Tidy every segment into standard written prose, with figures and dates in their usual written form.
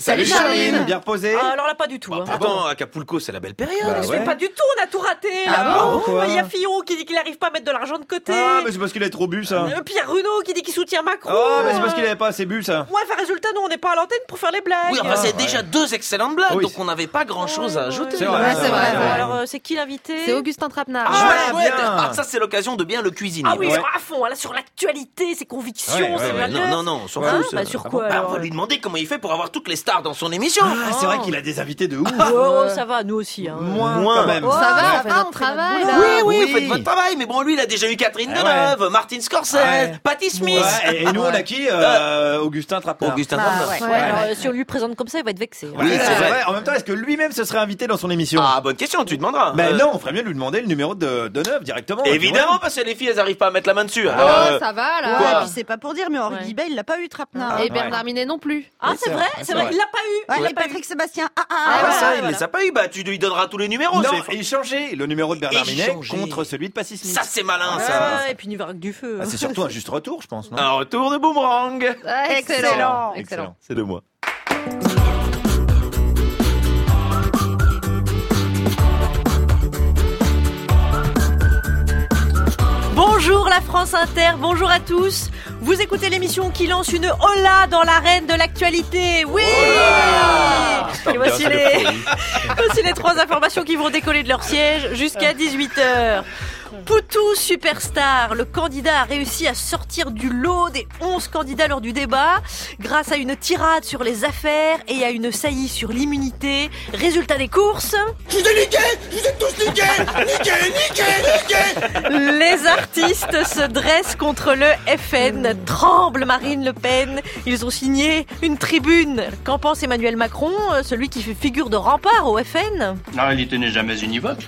Salut Charline. Bien reposé? Alors là, pas du tout. Pourtant, Acapulco, c'est la belle période. Mais pas du tout, on a tout raté. Pourquoi? Il y a Fillon qui dit qu'il n'arrive pas à mettre de l'argent de côté. Ah, mais c'est parce qu'il a trop bu, ça. Pierre Runeau qui dit qu'il soutient Macron. Oh, mais c'est parce qu'il avait pas assez bu, ça. Ouais, enfin, résultat, nous, on n'est pas à l'antenne pour faire les blagues. Oui, enfin, c'est déjà 2 excellentes blagues, Oui. donc on n'avait pas grand-chose à ajouter. C'est vrai. Ouais, c'est vrai. Alors, c'est qui l'invité? C'est Augustin Trapenard. Chouette. bien. Ah, ça, c'est l'occasion de bien le cuisiner. Ah oui, Ouais. à fond, là, sur l'actualité, ses convictions, Ouais, ses ouais, ouais. valeurs. Non, on s'en Hein, fout. bah, sur quoi, Bah, alors on va lui demander comment il fait pour avoir toutes les stars dans son émission. Ah, c'est vrai qu'il a des invités de ouf. Oh, ça va, nous aussi. Hein. Moins quand même. Oh, Ça va, ouais. on fait notre travail, boulot. là. Oui, oui. faites votre travail, mais bon, lui, il a déjà eu Catherine Ah Deneuve, Martin Scorsese, Ouais. Patti Smith. Ouais, et nous, on a qui? Augustin Trapenard. Augustin Ah, Trapenard. ouais. Ouais, alors, si on lui présente comme ça, il va être vexé. Oui, Oui, c'est c'est vrai. vrai. En même temps, est-ce que lui-même se serait invité dans son émission? Ah, bonne question, tu demanderas. Ben non, on ferait mieux de lui demander le numéro de Deneuve directement. Évidemment, parce que les filles, elles arrivent pas à mettre la main dessus. Oh, Alors, ça va, là. Quoi Ouais, puis c'est pas pour dire, mais Henri Ouais. Guibet, il l'a pas eu, Trapenard. Et Bernard Minet non plus. Ah, Oui, c'est vrai, c'est vrai. il l'a pas eu. Ouais, Il l'a et pas eu. Patrick Sébastien. Ah, voilà, ça, il voilà. les a pas eu. Bah, tu lui donneras tous les numéros. Non, c'est- échanger le numéro de Bernard Minet Échanger. contre celui de Patti Smith. Ça, c'est malin, Ouais, ça. et puis il va avec du feu. Ah, c'est surtout un juste retour, je pense, non? Un retour de boomerang. Excellent. Excellent. C'est de moi. Bonjour la France Inter, bonjour à tous. Vous écoutez l'émission qui lance une hola dans l'arène de l'actualité. Oui. Et voici les 3 informations qui vont décoller de leur siège jusqu'à 18h. Poutou Superstar, le candidat a réussi à sortir du lot des 11 candidats lors du débat grâce à une tirade sur les affaires et à une saillie sur l'immunité. Résultat des courses. Je vous ai niqué. Je vous ai tous niqué. Niqué. Les artistes se dressent contre le FN. Tremble Marine Le Pen. Ils ont signé une tribune. Qu'en pense Emmanuel Macron, celui qui fait figure de rempart au FN? La réalité n'est jamais univoque.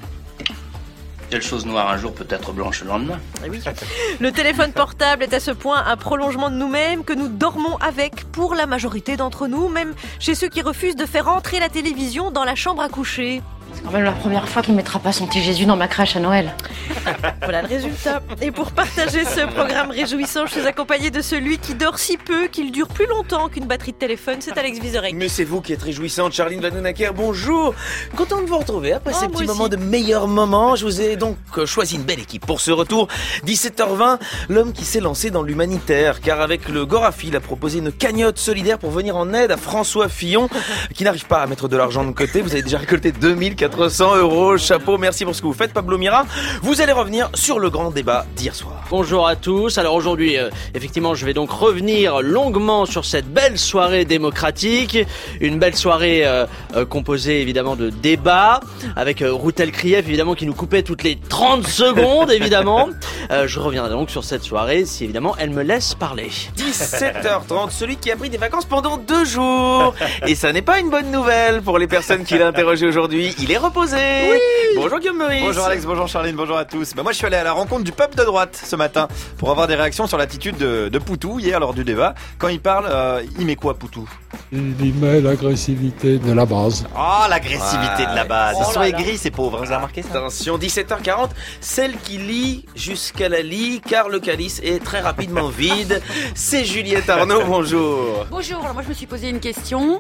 Telle chose noire un jour peut être blanche le lendemain. Le téléphone portable est à ce point un prolongement de nous-mêmes que nous dormons avec pour la majorité d'entre nous, même chez ceux qui refusent de faire entrer la télévision dans la chambre à coucher. C'est quand même la première fois qu'il ne mettra pas son petit Jésus dans ma crèche à Noël. Voilà le résultat. Et pour partager ce programme réjouissant, je suis accompagnée de celui qui dort si peu qu'il dure plus longtemps qu'une batterie de téléphone. C'est Alex Vizorek. Mais c'est vous qui êtes réjouissante, Charline Vanhoenacker. Bonjour. Content de vous retrouver après ces moi petits aussi. moments de meilleurs moments. Je vous ai donc choisi une belle équipe pour ce retour. 17h20, l'homme qui s'est lancé dans l'humanitaire. Car avec le Gorafi, il a proposé une cagnotte solidaire pour venir en aide à François Fillon, qui n'arrive pas à mettre de l'argent de côté. Vous avez déjà récolté 2400 €. Chapeau, merci pour ce que vous faites, Pablo Mira. Vous allez revenir sur le grand débat d'hier soir. Bonjour à tous. Alors aujourd'hui, effectivement, je vais donc revenir longuement sur cette belle soirée démocratique. Une belle soirée composée évidemment de débats, avec Routel Krief évidemment qui nous coupait toutes les 30 secondes évidemment. Je reviendrai donc sur cette soirée si évidemment elle me laisse parler. 17h30, celui qui a pris des vacances pendant 2 jours. Et ça n'est pas une bonne nouvelle pour les personnes qui l'ont interrogé aujourd'hui. Il est reposé. Oui. Bonjour Guillaume Meurice. Bonjour Alex, bonjour Charline, bonjour à tous. Moi je suis allé à la rencontre du peuple de droite ce matin pour avoir des réactions sur l'attitude de Poutou hier lors du débat. Quand il parle, il met quoi Poutou? Il met l'agressivité de la base. Oh, l'agressivité de la base. Oh Ils sont là là. aigris ces pauvres, vous avez remarqué ça? Attention, 17h40, celle qui lit jusqu'à la lit, car le calice est très rapidement vide. C'est Juliette Arnaud, bonjour. Bonjour, alors moi je me suis posé une question.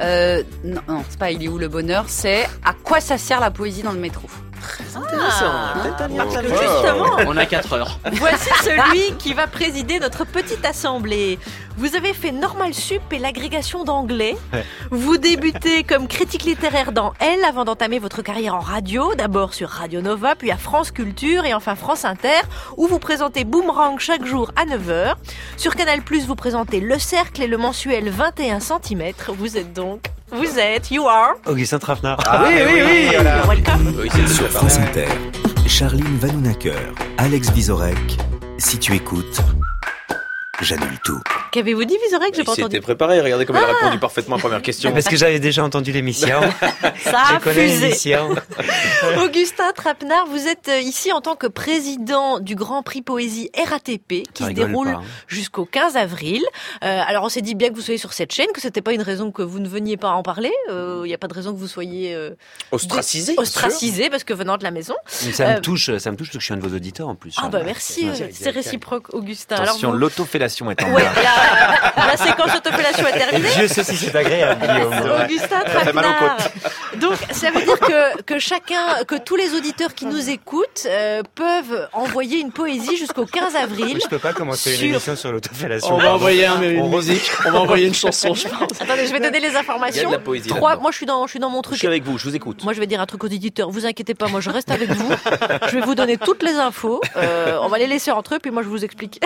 Non, c'est pas il est où le bonheur, c'est à quoi ça sert la poésie dans le métro? Intéressant. Peut-être un lien avec la musique. Justement, On a 4 heures. voici celui qui va présider notre petite assemblée. Vous avez fait Normal Sup et l'agrégation d'anglais. Ouais. Vous débutez comme critique littéraire dans Elle avant d'entamer votre carrière en radio, d'abord sur Radio Nova, puis à France Culture et enfin France Inter, où vous présentez Boomerang chaque jour à 9h. Sur Canal+, vous présentez Le Cercle et le mensuel 21 cm. You are... Augustin Trapenard. Ah, oui, voilà. Welcome. Oui, c'est Sur France Inter, Charline Vanhoenacker, Alex Vizorek. Si tu écoutes, j'annule tout. Qu'avez-vous dit, Vizorek? J'ai Il pas s'était entendu. préparé, regardez comme il a répondu parfaitement à la première question. Parce que j'avais déjà entendu l'émission. Ça Je a connais fusé. l'émission. Augustin Trapenard, vous êtes ici en tant que président du Grand Prix Poésie RATP qui se déroule jusqu'au 15 avril. Alors on s'est dit bien que vous soyez sur cette chaîne, que c'était pas une raison que vous ne veniez pas en parler. Il n'y a pas de raison que vous soyez Ostracisé. ostracisé parce que venant de la maison. Ça me touche parce que je suis un de vos auditeurs en plus. Ah bah merci, c'est réciproque Augustin. Attention, vous- l'autofellation autofellation est tombée. Ouais, la séquence autofellation est terminée. Dieu sait si c'est agréable, Guillaume. Augustin Ça fait mal aux Trapenard. Donc, ça veut dire que tous les auditeurs qui nous écoutent peuvent envoyer une poésie jusqu'au 15 avril. Je peux pas commencer une émission sur l'autofellation. On va envoyer une musique, on va envoyer une chanson, je pense. Attendez, je vais donner les informations. Il y a de la poésie 3, là-dedans. moi je suis dans mon truc. Je suis avec vous, je vous écoute. Moi je vais dire un truc aux éditeurs, vous inquiétez pas, moi je reste avec vous. Je vais vous donner toutes les infos. On va les laisser entre eux, puis moi je vous explique.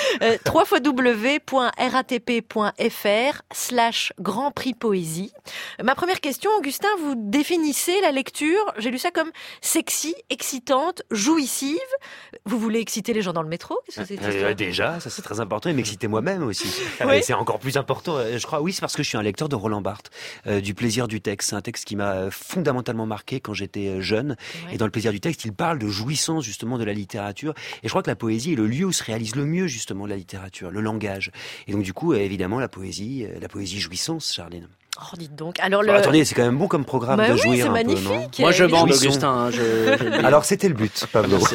www.ratp.fr/Grand Prix Poésie. Ma première question, Augustin, vous définissez la lecture, j'ai lu ça comme sexy, excitante, jouissive. Vous voulez exciter les gens dans le métro? Qu'est-ce que c'est cette histoire ? Déjà, ça c'est très important, et m'exciter moi-même aussi. Oui. Et c'est encore plus important, je crois. Oui, c'est parce que je suis un lecteur de Roland Barthes, du Plaisir du texte. C'est un texte qui m'a fondamentalement marqué quand j'étais jeune. Ouais. Et dans le Plaisir du texte, il parle de jouissance justement de la littérature. Et je crois que la poésie est le lieu où se réalise le mieux justement la littérature, le langage. Et donc du coup, évidemment, la poésie jouissance, Charline. Oh, dites donc. Alors Attendez, c'est quand même bon comme programme Bah de oui, jouir c'est un magnifique. peu, non? Moi je bande Jouissons. Augustin. Alors c'était le but, Pablo. Donc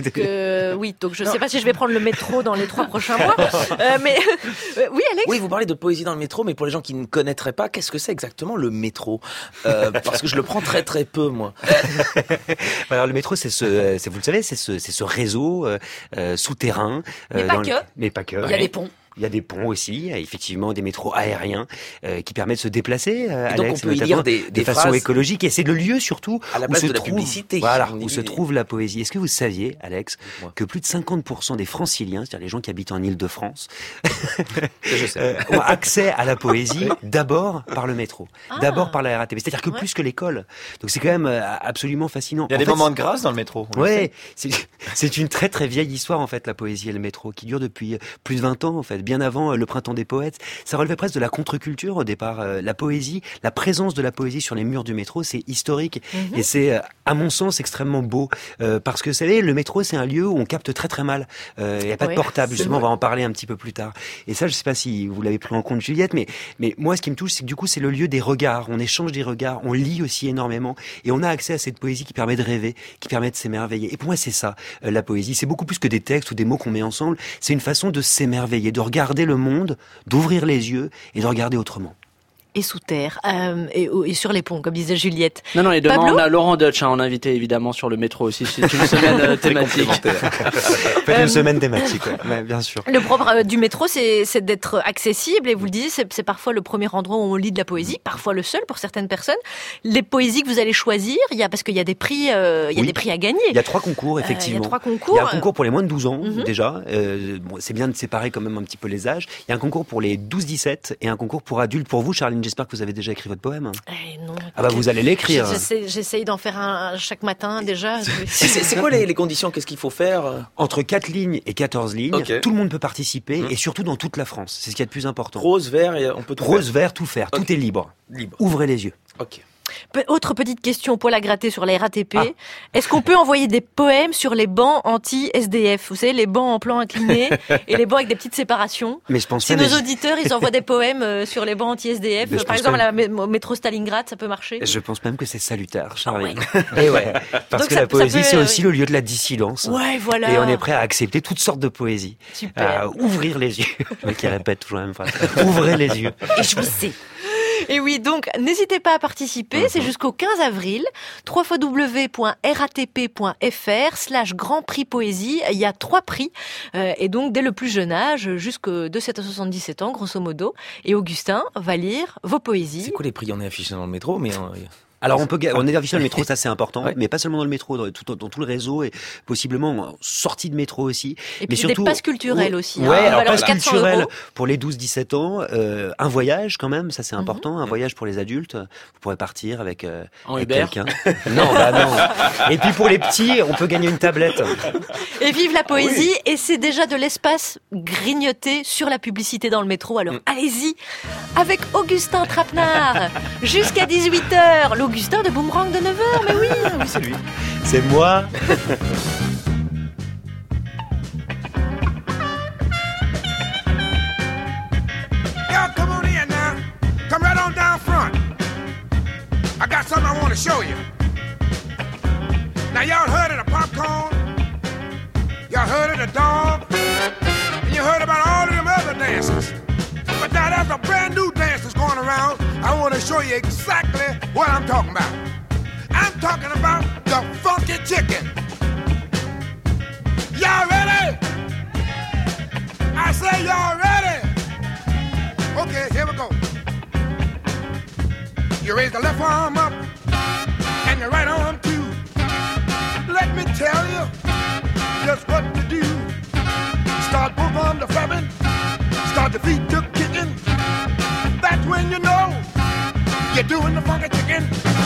je sais pas si je vais prendre le métro dans les 3 prochains mois. Mais oui, Alex. Oui, vous parlez de poésie dans le métro, mais pour les gens qui ne connaîtraient pas, qu'est-ce que c'est exactement le métro? Parce que je le prends très très peu, moi. Alors le métro, vous le savez, c'est ce réseau souterrain. Mais pas que. Mais pas que. Il y a des ponts. Il y a des ponts aussi, effectivement, des métros aériens qui permettent de se déplacer, Et donc Alex, on peut y notamment, lire des façon phrases écologique. Et c'est le lieu surtout à la où place se de la trouve, publicité. voilà, On où dit- se trouve la poésie. Est-ce que vous saviez, Alex, que plus de 50% des Franciliens, c'est-à-dire les gens qui habitent en Île-de-France, Je sais. ont accès à la poésie d'abord par le métro, d'abord par la RATP. C'est-à-dire que Ouais. plus que l'école. Donc c'est quand même absolument fascinant. Il y a En des fait, moments de grâce dans le métro. on le Ouais, c'est une très très vieille histoire en fait, la poésie et le métro, qui dure depuis plus de 20 ans en fait, bien avant le printemps des poètes. Ça relevait presque de la contre-culture au départ. La poésie, la présence de la poésie sur les murs du métro, c'est historique et c'est à mon sens extrêmement beau parce que vous savez, le métro c'est un lieu où on capte très très mal. Il n'y a pas de Ouais, portable, c'est justement, on vrai. va en parler un petit peu plus tard. Et ça, je sais pas si vous l'avez pris en compte, Juliette, mais moi ce qui me touche, c'est que du coup c'est le lieu des regards. On échange des regards, on lit aussi énormément et on a accès à cette poésie qui permet de rêver, qui permet de s'émerveiller. Et pour moi, c'est ça, la poésie. C'est beaucoup plus que des textes ou des mots qu'on met ensemble. C'est une façon de s'émerveiller, de regarder le monde, d'ouvrir les yeux et de regarder autrement. Et sous terre, et sur les ponts, comme disait Juliette. Non, et demain Pablo on a Laurent Deutsch, en invité évidemment sur le métro aussi. C'est une semaine thématique. Faites une semaine thématique, ouais, bien sûr. Le propre du métro, c'est d'être accessible, et vous le disiez, c'est parfois le premier endroit où on lit de la poésie, parfois le seul pour certaines personnes. Les poésies que vous allez choisir, parce qu'il y a des prix, des prix à gagner. Il y a 3 concours, effectivement. Il y a 3 concours. Il y a un concours pour les moins de 12 ans, Mhm. déjà. Bon, c'est bien de séparer quand même un petit peu les âges. Il y a un concours pour les 12-17 et un concours pour adultes. Pour vous, Charline, j'espère que vous avez déjà écrit votre poème. Non. Ah bah vous allez l'écrire. J'essaye d'en faire un chaque matin déjà. C'est quoi les conditions? Qu'est-ce qu'il faut faire? Entre 4 lignes et 14 lignes, Ok. tout le monde peut participer et surtout dans toute la France. C'est ce qui est le plus important. Rose, vert, on peut tout Rose, vert, tout faire. Ok. Tout est libre. Libre. Ouvrez les yeux. Ok. Autre petite question, poil à gratter sur la RATP. Est-ce qu'on peut envoyer des poèmes sur les bancs anti-SDF? Vous savez, les bancs en plan incliné et les bancs avec des petites séparations. Mais je pense Si pas, nos mais auditeurs, ils envoient des poèmes sur les bancs Mais anti-SDF, je par pense exemple, pas- au métro Stalingrad, ça peut marcher? je pense même que c'est salutaire, Charline. Ah Et ouais. Parce Donc que ça- la poésie, ça peut, c'est aussi le lieu de la dissidence. Ouais, voilà. Et on est prêt à accepter toutes sortes de poésie. Super. Ouvrir les yeux. Le mec qui répète toujours la même phrase. Ouvrez les yeux. Et je vous sais. Et oui, donc n'hésitez pas à participer, c'est jusqu'au 15 avril, www.ratp.fr/Grand Prix Poésie. Il y a 3 prix, et donc dès le plus jeune âge, jusque de 7 à 77 ans, grosso modo. Et Augustin va lire vos poésies. C'est quoi les prix? On est affiché dans le métro, mais Alors on est affiché dans le métro, ça c'est important, mais pas seulement dans le métro, dans tout le réseau et possiblement en sortie de métro aussi. Et mais puis surtout, des passes culturelles aussi. Ouais, alors valeur de passe 400 culturelle €. pour les 12-17 ans, un voyage quand même, ça c'est important, un voyage pour les adultes. Vous pourrez partir avec, En avec Uber. quelqu'un. Non, bah non. Et puis pour les petits, on peut gagner une tablette. Et vive la poésie, et c'est déjà de l'espace grignoté sur la publicité dans le métro, alors allez-y, avec Augustin Trapenard, jusqu'à 18h, l'Augustin de Boomerang de 9h, mais oui, Oui, c'est lui. C'est moi. Y'all come on in now. Come right on down front. I got something I want to show you. Now y'all heard of the popcorn? Y'all heard of the dog? And you heard about all of them other you exactly what I'm talking about. I'm talking about the funky chicken. Y'all ready? I say y'all ready. Okay, here we go. You raise the left arm up and your right arm too. Let me tell you just what to do. Start both arms to flapping, start the feet to kicking. That's when you know you're doing the funky chicken.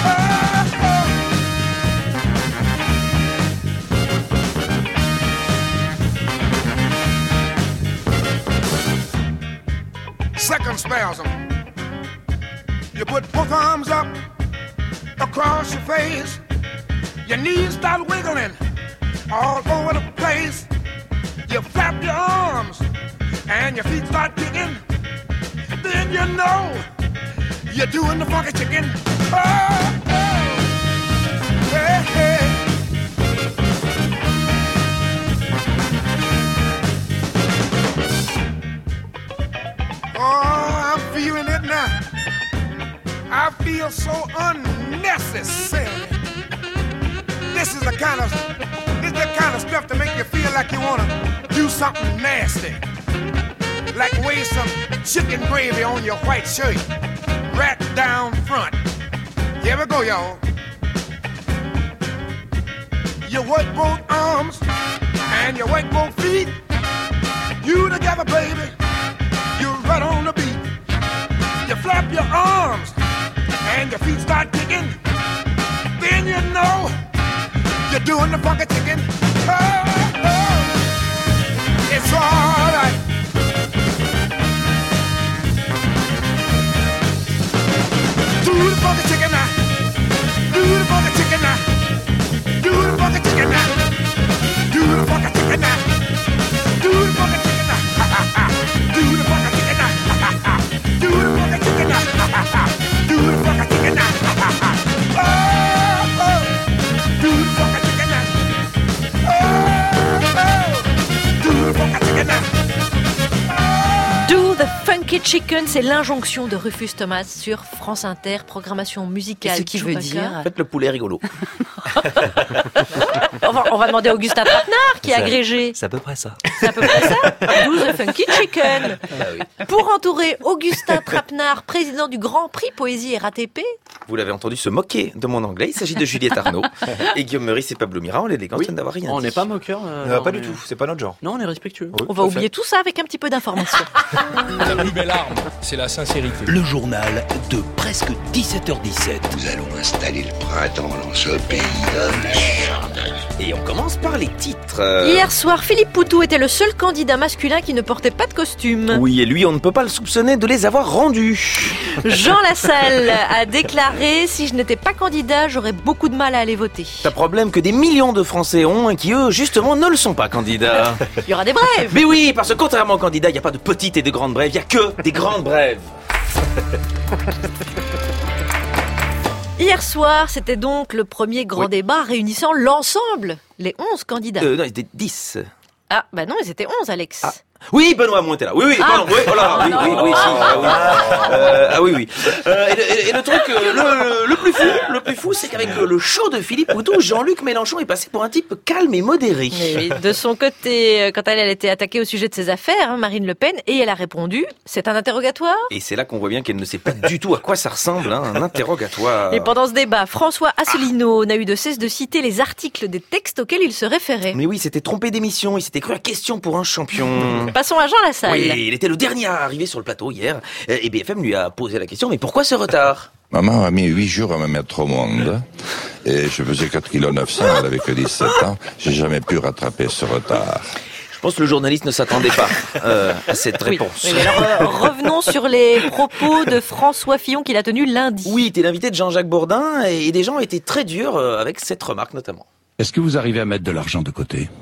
Second spasm. You put both arms up across your face. Your knees start wiggling all over the place. You flap your arms and your feet start kicking. Then you know you're doing the funky chicken. Oh, oh. Hey, hey. Oh, I'm feeling it now. I feel so unnecessary. This is the kind of stuff to make you feel like you want to do something nasty. Like weigh some chicken gravy on your white shirt, right down front. Here we go, y'all. You work both arms and you work both feet. You together, baby. You right on the beat. You flap your arms and your feet start kicking. Then you know you're doing the funky chicken. Oh, oh, it's all right. Do the funky chicken now. Do the funky chicken now. Do the funky chicken now. Do the funky chicken now. Do the funky chicken now. Ha ha ha. Do the funky chicken now. Ha ha ha. Do the funky chicken now. Ha ha ha. Do the funky chicken now. Ha ha ha. Oh oh. Do the funky chicken now. Oh oh. Do the funky chicken now. Do the Funky Chicken, c'est l'injonction de Rufus Thomas sur France Inter, programmation musicale. Et ce qui veut dire... Faites le poulet rigolo. on va demander à Augustin Trapenard qui est agrégé. C'est à peu près ça. C'est à peu près ça. Do the Funky Chicken. Ah oui. Pour entourer Augustin Trapenard, président du Grand Prix Poésie RATP. Vous l'avez entendu se moquer de mon anglais. Il s'agit de Juliette Arnaud. Et Guillaume Meurice et Pablo Mira, l'élégance viennent d'avoir rien On dit. n'est pas moqueur. Pas du tout, c'est pas notre genre. Non, on est respectueux. Oui, On va oublier tout ça avec un petit peu d'information. La plus belle arme, c'est la sincérité. Le journal de presque 17h17. Nous allons installer le printemps dans ce pays. Et on commence par les titres. Hier soir, Philippe Poutou était le seul candidat masculin qui ne portait pas de costume. Oui, et lui, on ne peut pas le soupçonner de les avoir rendus. Jean Lassalle a déclaré « Si je n'étais pas candidat, j'aurais beaucoup de mal à aller voter. C'est un problème que des millions de Français ont et qui, eux, justement, ne le sont pas candidats. » Il y aura des brèves. Mais oui, parce que contrairement aux candidats, il n'y a pas de petites et de grandes brèves, il n'y a que des grandes brèves. Hier soir, c'était donc le premier grand débat réunissant l'ensemble, les 11 candidats. Non, il était 10. Ah, bah non, ils étaient 11, Alex. Ah. Oui, Benoît Hamon était là. Oui, pardon. Oui, voilà. Oui, oui. Et le truc, le plus fou, c'est qu'avec le show de Philippe Poutou, Jean-Luc Mélenchon est passé pour un type calme et modéré. Oui, de son côté, quand elle était attaquée au sujet de ses affaires, Marine Le Pen, et elle a répondu, c'est un interrogatoire. Et c'est là qu'on voit bien qu'elle ne sait pas du tout à quoi ça ressemble, un interrogatoire. Et pendant ce débat, François Asselineau n'a eu de cesse de citer les articles des textes auxquels il se référait. Mais oui, il s'était trompé d'émission, il s'était cru à question pour un champion. Passons à Jean Lassalle. Oui, il était le dernier à arriver sur le plateau hier. Et BFM lui a posé la question, mais pourquoi ce retard ? Maman a mis 8 jours à me mettre au monde. Et je faisais 4,9 kg, elle avait que 17 ans. J'ai jamais pu rattraper ce retard. Je pense que le journaliste ne s'attendait pas à cette réponse. Oui, alors, revenons sur les propos de François Fillon qu'il a tenus lundi. Oui, il était l'invité de Jean-Jacques Bourdin et des gens étaient très durs avec cette remarque notamment. Est-ce que vous arrivez à mettre de l'argent de côté ?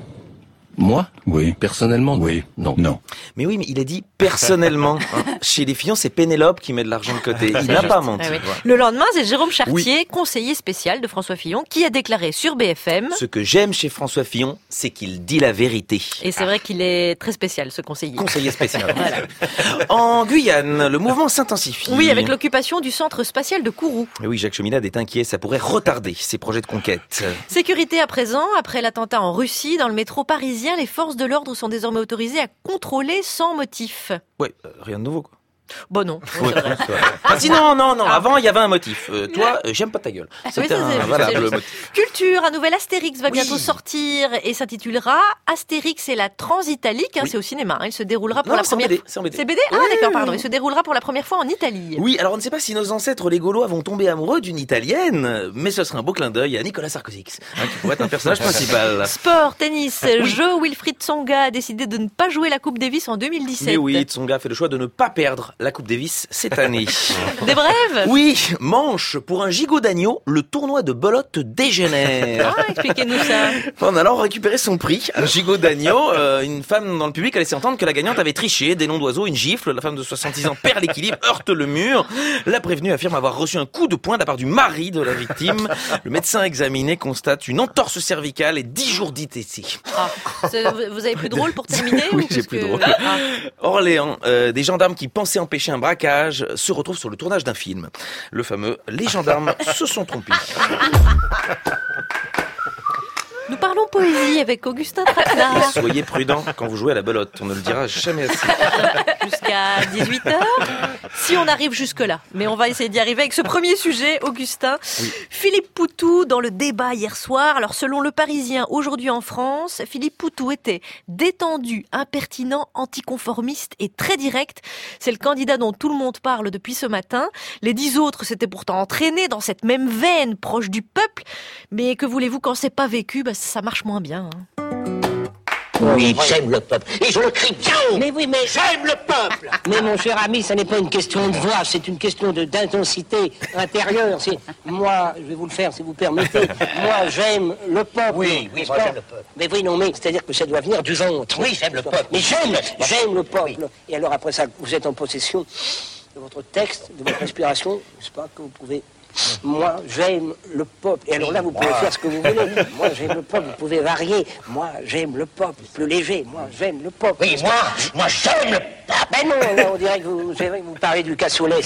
Moi? Oui. Personnellement? Oui. Non. Non. Mais oui, mais il a dit personnellement. Chez les Fillon, c'est Pénélope qui met de l'argent de côté. Il n'a pas menti. Ah oui. Le lendemain, c'est Jérôme Chartier, conseiller spécial de François Fillon, qui a déclaré sur BFM. Ce que j'aime chez François Fillon, c'est qu'il dit la vérité. Et c'est vrai qu'il est très spécial, ce conseiller. Conseiller spécial. Voilà. En Guyane, le mouvement s'intensifie. Oui, avec l'occupation du centre spatial de Kourou. Et oui, Jacques Cheminade est inquiet, ça pourrait retarder ses projets de conquête. Sécurité à présent, après l'attentat en Russie, dans le métro parisien, les forces de l'ordre sont désormais autorisées à contrôler sans motif. Ouais, rien de nouveau, quoi. Bon, non. Ouais, c'est vrai. Ah, si, non. Avant, il y avait un motif. Toi, j'aime pas ta gueule. C'était un valable motif. Culture, un nouvel Astérix va bientôt sortir et s'intitulera Astérix et la Transitalique. C'est au cinéma. Il se déroulera pour la première fois. C'est en BD. C'est BD? Ah, d'accord, pardon. Il se déroulera pour la première fois en Italie. Oui, alors on ne sait pas si nos ancêtres les Gaulois vont tomber amoureux d'une Italienne, mais ce serait un beau clin d'œil à Nicolas Sarkozy, qui pourrait être un personnage principal. Sport, tennis, Jo Wilfried Tsonga a décidé de ne pas jouer la Coupe Davis en 2017. Mais oui, Tsonga a fait le choix de ne pas perdre la Coupe Davis cette année. Des brèves? Oui, Manche, pour un gigot d'agneau, le tournoi de belote dégénère. Ah, expliquez-nous ça. En allant récupérer son prix, un gigot d'agneau, une femme dans le public a laissé entendre que la gagnante avait triché, des noms d'oiseaux, une gifle, la femme de 66 ans perd l'équilibre, heurte le mur. La prévenue affirme avoir reçu un coup de poing de la part du mari de la victime. Le médecin examiné constate une entorse cervicale et 10 jours d'ITT. Ah, vous avez plus de drôle pour terminer? Oui, j'ai plus de drôle. Orléans, des gendarmes qui pensaient empêcher un braquage se retrouvent sur le tournage d'un film. Le fameux « Les gendarmes se sont trompés ». Nous parlons poésie avec Augustin Trapenard. Soyez prudents quand vous jouez à la belote, on ne le dira jamais assez. Jusqu'à 18h, si on arrive jusque-là. Mais on va essayer d'y arriver avec ce premier sujet, Augustin. Oui. Philippe Poutou, dans le débat hier soir. Alors, selon Le Parisien, aujourd'hui en France, Philippe Poutou était détendu, impertinent, anticonformiste et très direct. C'est le candidat dont tout le monde parle depuis ce matin. Les 10 autres s'étaient pourtant entraînés dans cette même veine, proche du peuple. Mais que voulez-vous, quand c'est pas vécu, ça marche moins bien. Oui, j'aime le peuple. Et je le crie bien haut. Mais oui, mais j'aime le peuple. Mais mon cher ami, ça n'est pas une question de voix, c'est une question d'intensité intérieure. Moi, je vais vous le faire si vous permettez. Moi, j'aime le peuple. Oui, moi j'aime le peuple. Mais oui, non, mais c'est-à-dire que ça doit venir du ventre. Oui, j'aime le peuple. Mais j'aime le peuple. Oui. Et alors après ça, vous êtes en possession de votre texte, de votre inspiration, n'est-ce pas, que vous pouvez... Moi, j'aime le peuple. Et alors là, vous pouvez faire ce que vous voulez. Moi, j'aime le peuple. Vous pouvez varier. Moi, j'aime le peuple. Plus léger. Moi, j'aime le peuple. Oui, moi, j'aime le peuple. Ben non, là, on dirait que vous parlez du cassoulet.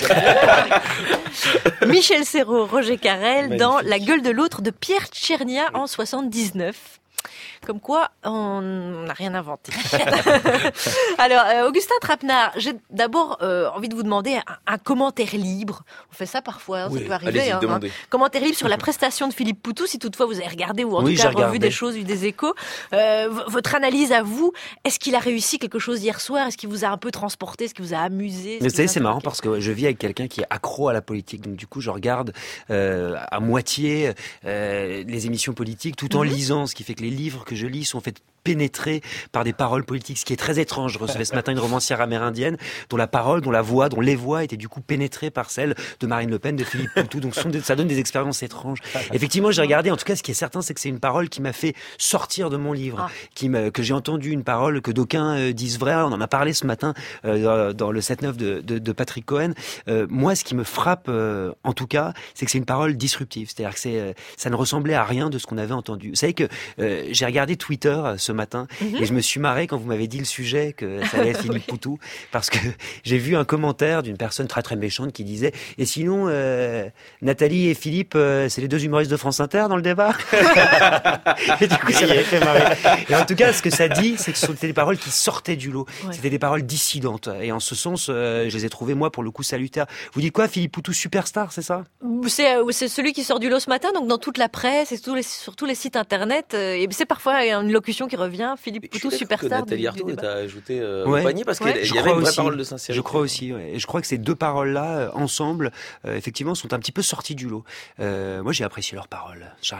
Michel Serrault, Roger Carrel, dans La gueule de l'autre de Pierre Tchernia en 79. Comme quoi, on n'a rien inventé. Alors, Augustin Trapenard, j'ai d'abord envie de vous demander un commentaire libre. On fait ça parfois, ça peut arriver. Commentaire libre sur la prestation de Philippe Poutou, si toutefois vous avez regardé ou en tout cas revu des choses, eu des échos. Votre analyse à vous, est-ce qu'il a réussi quelque chose hier soir? Est-ce qu'il vous a un peu transporté? Est-ce qu'il vous a amusé? Vous savez, c'est marrant parce que je vis avec quelqu'un qui est accro à la politique. Donc du coup, je regarde à moitié les émissions politiques tout en lisant, ce qui fait que les livres que je lis sont faits pénétré par des paroles politiques, ce qui est très étrange. Je recevais ce matin une romancière amérindienne dont la parole, dont la voix, dont les voix étaient du coup pénétrées par celles de Marine Le Pen, de Philippe Poutou. Donc ça donne des expériences étranges. Effectivement, j'ai regardé. En tout cas, ce qui est certain, c'est que c'est une parole qui m'a fait sortir de mon livre, que j'ai entendu, une parole que d'aucuns disent vraie. On en a parlé ce matin dans le 7-9 de Patrick Cohen. Moi, ce qui me frappe, en tout cas, c'est que c'est une parole disruptive. C'est-à-dire que ça ne ressemblait à rien de ce qu'on avait entendu. Vous savez que j'ai regardé Twitter ce matin et je me suis marré quand vous m'avez dit le sujet que ça allait être Philippe Poutou, parce que j'ai vu un commentaire d'une personne très très méchante qui disait et sinon Nathalie et Philippe c'est les deux humoristes de France Inter dans le débat. Et du coup ça m'avait fait marrer. Et en tout cas ce que ça dit c'est que c'était des paroles qui sortaient du lot, c'était des paroles dissidentes et en ce sens je les ai trouvées moi pour le coup salutaires. Vous dites quoi, Philippe Poutou superstar, c'est ça? C'est celui qui sort du lot ce matin, donc dans toute la presse et sur tous les sites internet, et c'est parfois une locution qui revient, Philippe Poutou superstar. Nathalie Arthaud t'a ajouté au panier parce qu'il y avait une vraie parole de sincérité. Je crois aussi, et je crois que ces deux paroles-là, ensemble, effectivement, sont un petit peu sorties du lot. Moi, j'ai apprécié leurs paroles, Charline.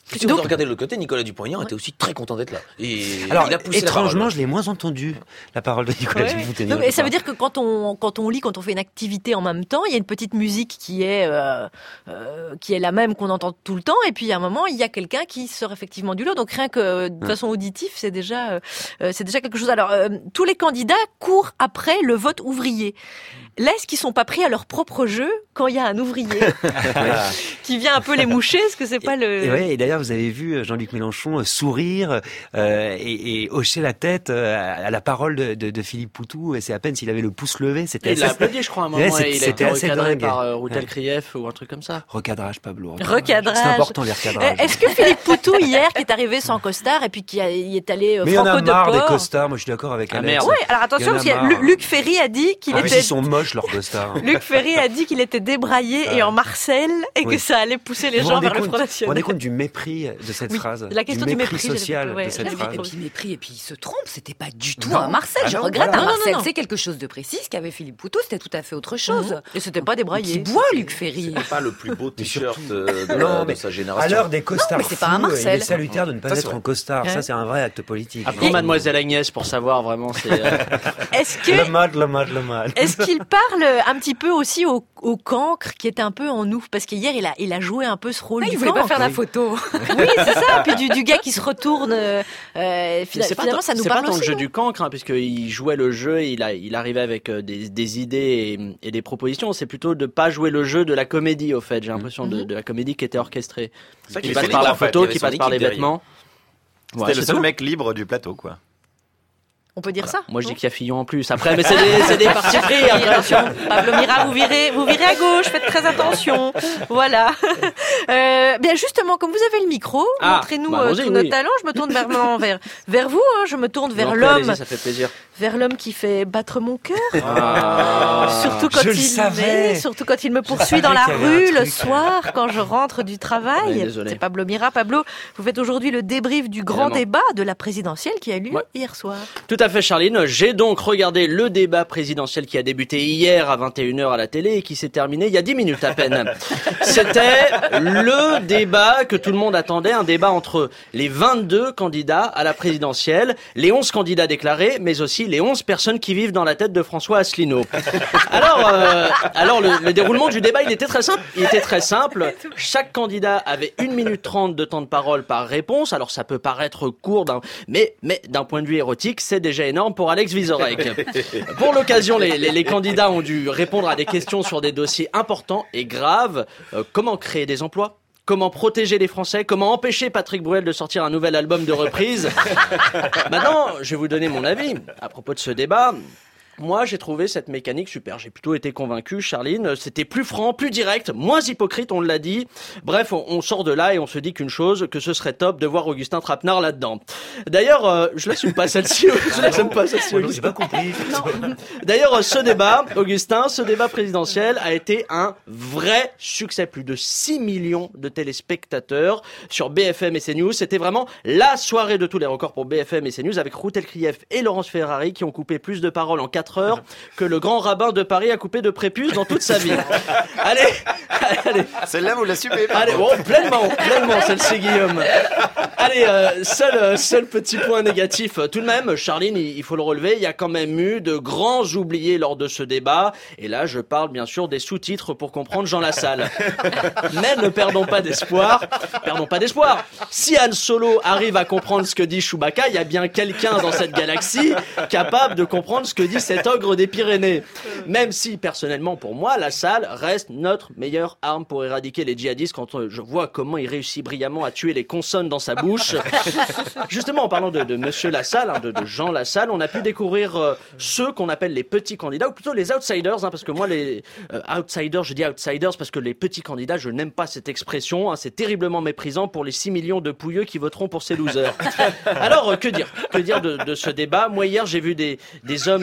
Si vous regardez de l'autre côté, Nicolas Dupont-Aignan était aussi très content d'être là. Et alors, il a poussé étrangement, je l'ai moins entendu, la parole de Nicolas Dupont-Aignan. Et ça veut dire que quand on lit, quand on fait une activité en même temps, il y a une petite musique qui est la même qu'on entend tout le temps, et puis à un moment, il y a quelqu'un qui sort effectivement du lot. Donc rien que de façon auditive, c'est déjà quelque chose. Alors, tous les candidats courent après le vote ouvrier. Là, est-ce qu'ils sont pas pris à leur propre jeu quand il y a un ouvrier qui vient un peu les moucher? Est-ce que c'est pas le... Et d'ailleurs, vous avez vu Jean-Luc Mélenchon sourire et hocher la tête à la parole de Philippe Poutou. Et c'est à peine s'il avait le pouce levé. Il l'a applaudi, je crois, à un moment. Il a été recadré par Routel Ouais. Krief ou un truc comme ça. Recadrage, Pablo. Recadrage. C'est important, les recadrages. Est-ce que Philippe Poutou, hier, qui est arrivé sans costard et puis qui y est allé Mais il y en a franco de marre des port... costards. Moi, je suis d'accord avec Alex. Merde. Ouais, alors attention, parce que Luc Ferry a dit qu'il était... Ils sont moches, leurs costards. Luc Ferry a dit qu'il était débraillé et en Marcel et que ça allait pousser les gens vers le Front Vous vous National. rendez compte du mépris de cette phrase? La question du mépris social ouais, de cette phrase. Et puis mépris, et puis il se trompe, c'était pas du tout Non. un Marcel. Ah Je non, regrette voilà. un Marcel, Non. c'est quelque chose de précis. Ce qu'avait Philippe Poutou, c'était tout à fait autre chose. Et c'était pas débraillé. Qui boit, Luc Ferry? C'est pas le plus beau t-shirt Non, de sa génération. À l'heure des costards Non, mais c'est pas un fous, il Marcel. est salutaire de ne pas Ça, c'est être vrai. en costard. Ouais. Ça, c'est un vrai acte politique. Après, Mademoiselle Agnès, pour savoir vraiment, c'est... Est-ce que... Le mal. Est-ce qu'il parle un petit peu aussi au cancre qui est un peu en nous? Parce qu'hier, il a joué un peu ce rôle Ah, du il voulait pas cancre. faire la photo. Oui, c'est ça. Puis du gars qui se retourne. Finalement, ça nous c'est parle pas tant aussi. le jeu du cancre, hein, puisqu'il jouait le jeu, et il arrivait avec des idées et des propositions. C'est plutôt de pas jouer le jeu de la comédie, au fait. J'ai l'impression de la comédie qui était orchestrée. C'est ça Qui qu'il passe fait par libre, la en fait. photo, Il y avait qui son passe par les équipe derrière. vêtements. Ouais, C'était le c'est seul tout. mec libre du plateau, quoi. On peut dire ça? Moi, je dis qu'il y a Fillon en plus. Après, mais c'est des partis pris. Après. Attention, Pablo Mira, vous virez à gauche, faites très attention. Voilà. Bien justement, comme vous avez le micro, montrez-nous allons-y, tout notre talent. Je me tourne vers vous. Hein, je me tourne vers Donc, l'homme, allez-y, ça fait plaisir. vers l'homme qui fait battre mon cœur. Surtout Je quand il me poursuit savais dans la qu'il y avait un rue le truc. soir quand je rentre du travail. Ouais, désolé. C'est Pablo Mira. Pablo, vous faites aujourd'hui le débrief du grand Évidemment. débat de la présidentielle qui a lieu hier soir. Tout à fait, Charline. J'ai donc regardé le débat présidentiel qui a débuté hier à 21h à la télé et qui s'est terminé il y a 10 minutes à peine. C'était le débat que tout le monde attendait, un débat entre les 22 candidats à la présidentielle, les 11 candidats déclarés, mais aussi les 11 personnes qui vivent dans la tête de François Asselineau. Alors le déroulement du débat, il était très simple. Chaque candidat avait 1 minute 30 de temps de parole par réponse. Alors ça peut paraître court, mais d'un point de vue érotique, c'est déjà énorme pour Alex Vizorek. Pour l'occasion, les candidats ont dû répondre à des questions sur des dossiers importants et graves. Comment créer des emplois ? Comment protéger les Français? Comment empêcher Patrick Bruel de sortir un nouvel album de reprise? Maintenant, je vais vous donner mon avis à propos de ce débat. Moi, j'ai trouvé cette mécanique super. J'ai plutôt été convaincu, Charline. C'était plus franc, plus direct, moins hypocrite, on l'a dit. Bref, on sort de là et on se dit qu'une chose, que ce serait top de voir Augustin Trapenard là-dedans. D'ailleurs, je l'assume pas celle-ci. Je l'assume pas celle-ci. J'ai pas compris. D'ailleurs, ce débat présidentiel a été un vrai succès. Plus de 6 millions de téléspectateurs sur BFM et CNews. C'était vraiment la soirée de tous les records pour BFM et CNews avec Routel Krief et Laurence Ferrari qui ont coupé plus de paroles en 4 heures que le grand rabbin de Paris a coupé de prépuce dans toute sa vie. Allez. Celle-là, vous l'assumez. Allez, bon, pleinement, celle-ci, Guillaume. Allez, seul petit point négatif. Tout de même, Charline, il faut le relever, il y a quand même eu de grands oubliés lors de ce débat. Et là, je parle bien sûr des sous-titres pour comprendre Jean Lassalle. Mais ne perdons pas d'espoir. Si Han Solo arrive à comprendre ce que dit Chewbacca, il y a bien quelqu'un dans cette galaxie capable de comprendre ce que dit cet ogre des Pyrénées. Même si, personnellement, pour moi, Lassalle reste notre meilleure arme pour éradiquer les djihadistes quand je vois comment il réussit brillamment à tuer les consonnes dans sa bouche. Justement, en parlant de monsieur Lassalle, de Jean Lassalle, on a pu découvrir ceux qu'on appelle les petits candidats, ou plutôt les outsiders, parce que moi, les outsiders, je dis outsiders parce que les petits candidats, je n'aime pas cette expression, c'est terriblement méprisant pour les 6 millions de pouilleux qui voteront pour ces losers. Alors, que dire de ce débat? Moi, hier, j'ai vu des hommes et des femmes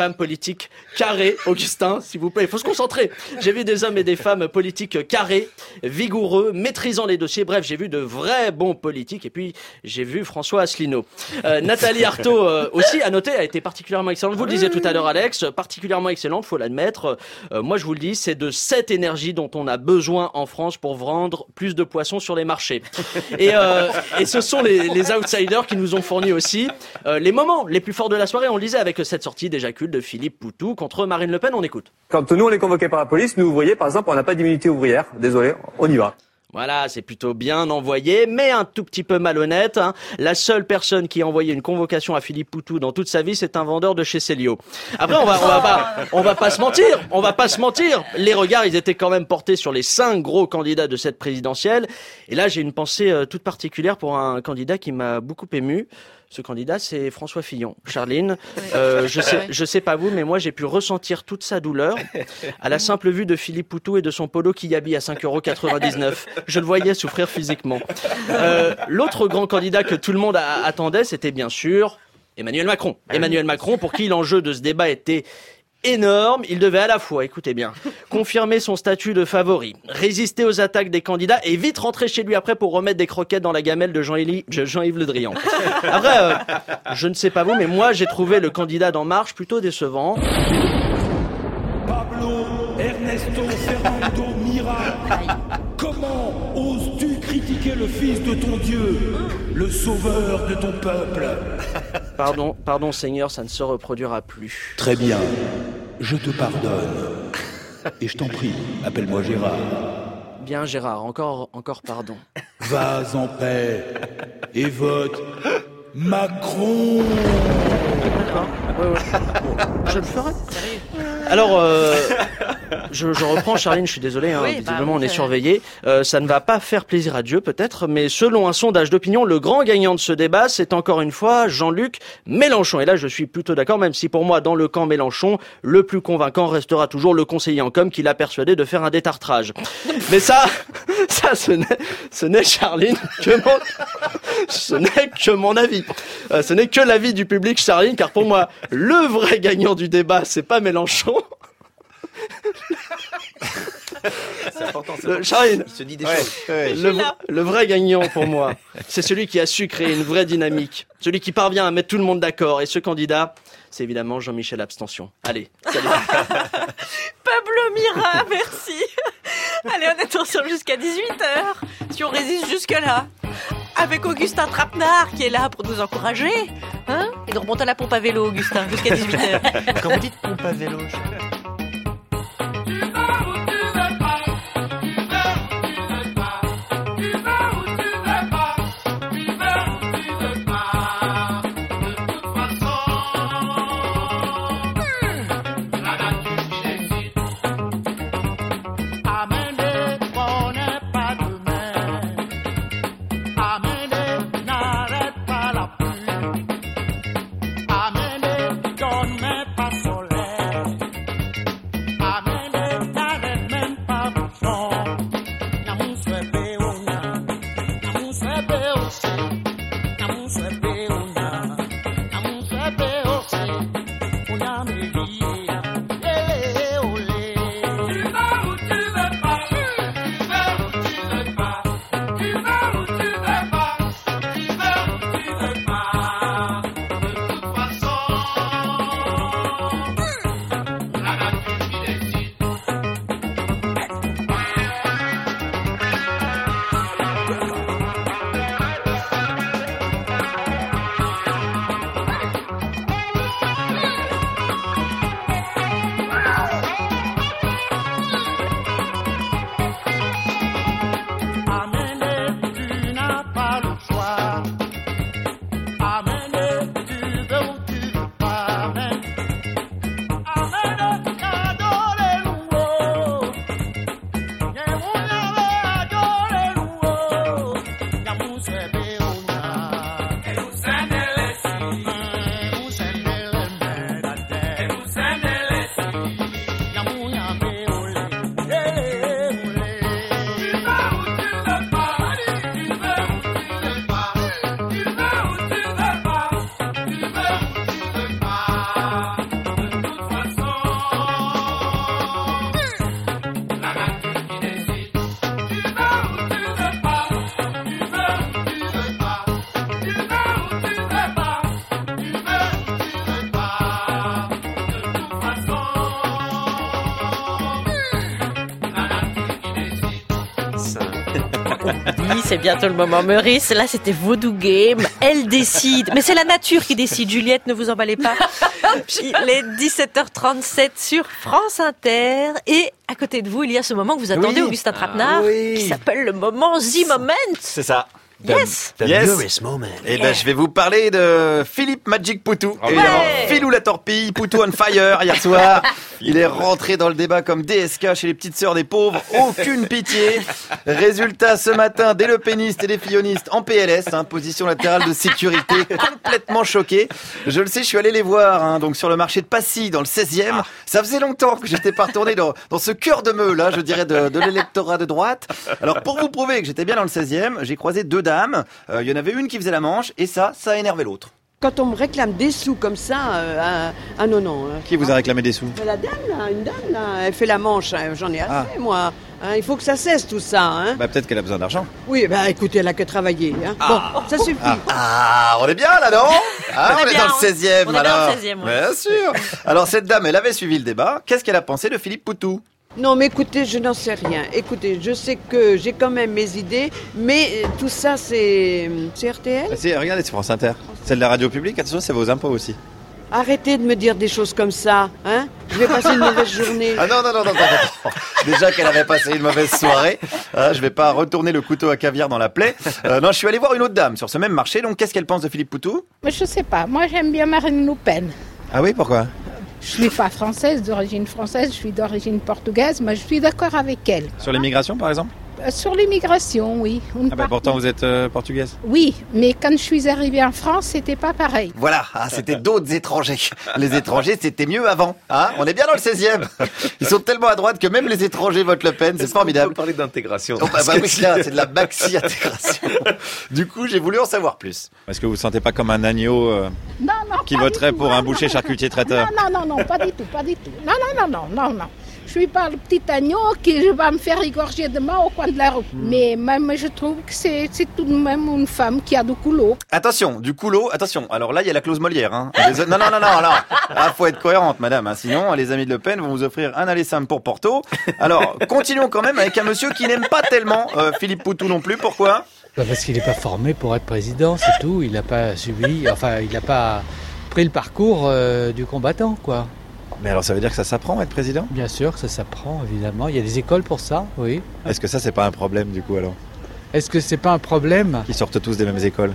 femmes politiques carrées, Augustin, s'il vous plaît, il faut se concentrer. J'ai vu des hommes et des femmes politiques carrés, vigoureux, maîtrisant les dossiers. Bref, j'ai vu de vrais bons politiques. Et puis, j'ai vu François Asselineau. Nathalie Arthaud aussi, à noter, a été particulièrement excellente. Vous le disiez tout à l'heure, Alex, particulièrement excellente, faut l'admettre. Moi, je vous le dis, c'est de cette énergie dont on a besoin en France pour vendre plus de poissons sur les marchés. Et ce sont les outsiders qui nous ont fourni aussi les moments les plus forts de la soirée. On le disait avec cette sortie déjà culte de Philippe Poutou contre Marine Le Pen. On écoute. Quand nous on est convoqués par la police, nous ouvriers par exemple, on n'a pas d'immunité ouvrière. Désolé, on y va. Voilà, c'est plutôt bien envoyé, mais un tout petit peu malhonnête. Hein. La seule personne qui a envoyé une convocation à Philippe Poutou dans toute sa vie, c'est un vendeur de chez Célio. Après, on va pas se mentir. Les regards, ils étaient quand même portés sur les 5 gros candidats de cette présidentielle. Et là, j'ai une pensée toute particulière pour un candidat qui m'a beaucoup ému. Ce candidat, c'est François Fillon. Charline, je sais pas vous, mais moi, j'ai pu ressentir toute sa douleur à la simple vue de Philippe Poutou et de son polo Kiabi à 5,99 €. Je le voyais souffrir physiquement. L'autre grand candidat que tout le monde attendait, c'était bien sûr Emmanuel Macron. Emmanuel Macron, pour qui l'enjeu de ce débat était énorme. Il devait à la fois, écoutez bien, confirmer son statut de favori, résister aux attaques des candidats et vite rentrer chez lui après pour remettre des croquettes dans la gamelle de Jean-Yves Le Drian. Après, je ne sais pas vous, mais moi j'ai trouvé le candidat d'En Marche plutôt décevant. Pablo Ernesto Fernando Mira, comment oses-tu critiquer le fils de ton Dieu, le sauveur de ton peuple? Pardon Seigneur, ça ne se reproduira plus. Très bien, je te pardonne. Et je t'en prie, appelle-moi Gérard. Bien Gérard, encore pardon. Vas en paix et vote Macron. D'accord. Ouais. Je le ferai. Alors, je reprends, Charline, je suis désolé, hein, visiblement on est surveillé. Ça ne va pas faire plaisir à Dieu peut-être, mais selon un sondage d'opinion, le grand gagnant de ce débat, c'est encore une fois Jean-Luc Mélenchon. Et là, je suis plutôt d'accord, même si pour moi, dans le camp Mélenchon, le plus convaincant restera toujours le conseiller en com qui l'a persuadé de faire un détartrage. Mais ça, ce n'est Charline ce n'est que mon avis. Ce n'est que l'avis du public, Charline, car pour moi, le vrai gagnant du débat, c'est pas Mélenchon. C'est important. Charline, il se dit des choses. Le vrai gagnant pour moi, c'est celui qui a su créer une vraie dynamique, celui qui parvient à mettre tout le monde d'accord. Et ce candidat, c'est évidemment Jean-Michel Abstention. Allez, salut. Pablo Mira, merci. Allez, on est ensemble jusqu'à 18h. Si on résiste jusque-là. Avec Augustin Trapenard qui est là pour nous encourager. Hein? Et donc remonte à la pompe à vélo, Augustin, jusqu'à 18h. Quand vous dites pompe à vélo, Oui, c'est bientôt le moment Meurice. Là, c'était Vaudou Game. Elle décide. Mais c'est la nature qui décide, Juliette, ne vous emballez pas. Il est 17h37 sur France Inter. Et à côté de vous, il y a ce moment que vous attendez, Augustin Trapenard, qui s'appelle le moment The Moment. C'est ça. Yes. The Meurice Moment. Et ben, je vais vous parler de Philippe Magic Poutou. Évidemment, Philou la torpille, Poutou on fire hier soir. Il est rentré dans le débat comme DSK chez les petites sœurs des pauvres. Aucune pitié. Résultat, ce matin, des lepénistes et des fillonistes en PLS, position latérale de sécurité, complètement choqués. Je le sais, je suis allé les voir, donc sur le marché de Passy, dans le 16e. Ça faisait longtemps que j'étais pas retourné dans ce cœur de meule, là, je dirais, de l'électorat de droite. Alors, pour vous prouver que j'étais bien dans le 16e, j'ai croisé 2 dames. Il y en avait une qui faisait la manche, et ça a énervé l'autre. Quand on me réclame des sous comme ça, non. Qui vous a réclamé des sous? La dame, là, une dame, là, elle fait la manche, j'en ai assez, moi. Il faut que ça cesse, tout ça. Peut-être qu'elle a besoin d'argent. Oui, écoutez, elle a que travailler. Bon, ça suffit. On est bien là, non? On est dans le 16e, on est dans le 16e, Bien sûr. Alors, cette dame, elle avait suivi le débat. Qu'est-ce qu'elle a pensé de Philippe Poutou? Non, mais écoutez, je n'en sais rien. Écoutez, je sais que j'ai quand même mes idées, mais tout ça, c'est RTL? Regardez, c'est France Inter. C'est de la radio publique, attention, c'est vos impôts aussi. Arrêtez de me dire des choses comme ça, Je vais passer une mauvaise journée. Non. Déjà qu'elle avait passé une mauvaise soirée, je vais pas retourner le couteau à caviar dans la plaie. Non, je suis allé voir une autre dame sur ce même marché, donc qu'est-ce qu'elle pense de Philippe Poutou? Je sais pas, moi j'aime bien Marine Le Pen. Ah oui, pourquoi? Je suis pas française, d'origine française, je suis d'origine portugaise, mais je suis d'accord avec elle. Sur l'immigration, par exemple? Sur l'immigration, oui. Pourtant vous êtes portugaise. Oui, mais quand je suis arrivée en France, c'était pas pareil. Voilà, c'était d'autres étrangers. Les étrangers, c'était mieux avant. On est bien dans le 16e. Ils sont tellement à droite que même les étrangers votent Le Pen, c'est formidable. On peut parler d'intégration. Oui, c'est de la maxi-intégration. Du coup, j'ai voulu en savoir plus. Est-ce que vous ne sentez pas comme un agneau qui voterait pour un boucher charcutier traiteur? Non, pas du tout. Non. Je suis pas le petit agneau qui va me faire égorger demain au coin de la rue. Mais même, je trouve que c'est tout de même une femme qui a du culot. Attention, du culot, attention. Alors là, il y a la clause Molière. Non. Faut être cohérente, madame. Sinon, les amis de Le Pen vont vous offrir un aller simple pour Porto. Alors, continuons quand même avec un monsieur qui n'aime pas tellement Philippe Poutou non plus. Pourquoi? Parce qu'il n'est pas formé pour être président, c'est tout. Il n'a pas subi, il n'a pas pris le parcours du combattant, quoi. Mais alors ça veut dire que ça s'apprend être président? Bien sûr que ça s'apprend, évidemment. Il y a des écoles pour ça, oui. Est-ce que ça, c'est pas un problème du coup alors? Est-ce que c'est pas un problème? Qu'ils sortent tous des mêmes écoles?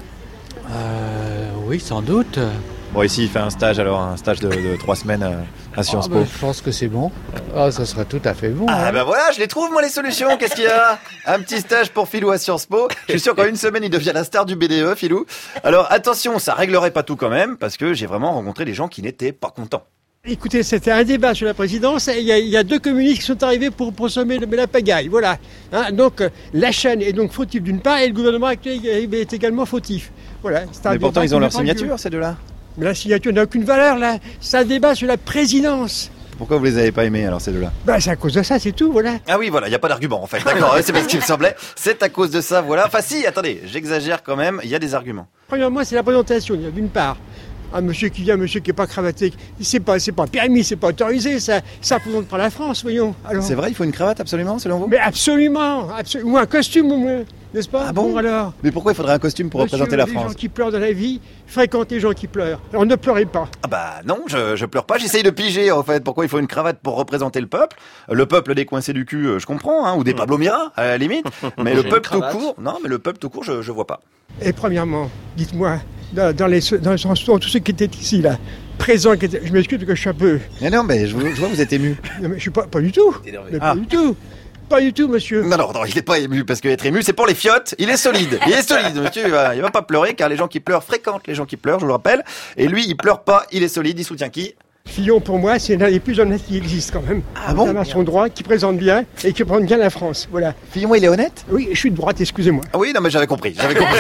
Oui, sans doute. Bon, ici il fait un stage de 3 semaines à Sciences Po. Je pense que c'est bon. Ça serait tout à fait bon. Voilà, je les trouve moi les solutions. Qu'est-ce qu'il y a? Un petit stage pour Philou à Sciences Po. Je suis sûr qu'en une semaine il devient la star du BDE, Philou. Alors attention, ça réglerait pas tout quand même, parce que j'ai vraiment rencontré des gens qui n'étaient pas contents. Écoutez, c'était un débat sur la présidence. Il y a 2 communistes qui sont arrivés pour semer la pagaille. Voilà. Donc la chaîne est donc fautive d'une part et le gouvernement actuel est également fautif. Voilà. Mais pourtant ils ont leur signature, ces deux-là. Mais la signature n'a aucune valeur là. C'est un débat sur la présidence. Pourquoi vous les avez pas aimés alors ces deux-là? C'est à cause de ça, c'est tout, voilà. Ah oui, voilà, il n'y a pas d'argument en fait. D'accord, c'est pas ce qui me semblait. C'est à cause de ça, voilà. Enfin si, attendez, j'exagère quand même, il y a des arguments. Premièrement, c'est la présentation, d'une part. Un monsieur qui vient, un monsieur qui n'est pas cravaté, c'est pas permis, c'est pas autorisé, ça représente pas la France, voyons. Alors... C'est vrai, il faut une cravate absolument, selon vous? Mais absolument, ou un costume au moins, n'est-ce pas? Ah bon alors? Mais pourquoi il faudrait un costume pour représenter la France? Les gens qui pleurent dans la vie fréquentent les gens qui pleurent. Alors ne pleurez pas. Non, je pleure pas, j'essaye de piger en fait. Pourquoi il faut une cravate pour représenter le peuple? Le peuple décoincé du cul, je comprends, ou des Pablo Mira à la limite. Mais le peuple tout court, je vois pas. Et premièrement, dites-moi, dans tous ceux qui étaient ici, là, présents, je m'excuse parce que je suis un peu... Mais non, mais je vois vous êtes ému. Non, mais je suis pas du tout. Pas du tout. Pas du tout, monsieur. Non, il n'est pas ému, parce qu'être ému, c'est pour les fiottes. Il est solide, monsieur, il va pas pleurer, car les gens qui pleurent fréquentent les gens qui pleurent, je vous le rappelle. Et lui, il pleure pas, il est solide, il soutient qui? Fillon, pour moi, c'est l'un des plus honnêtes qui existent quand même. Ah bon? Un son droit, qui présente bien et qui présente bien la France. Voilà. Fillon, il est honnête? Oui, je suis de droite, excusez-moi. Ah oui, non, mais j'avais compris.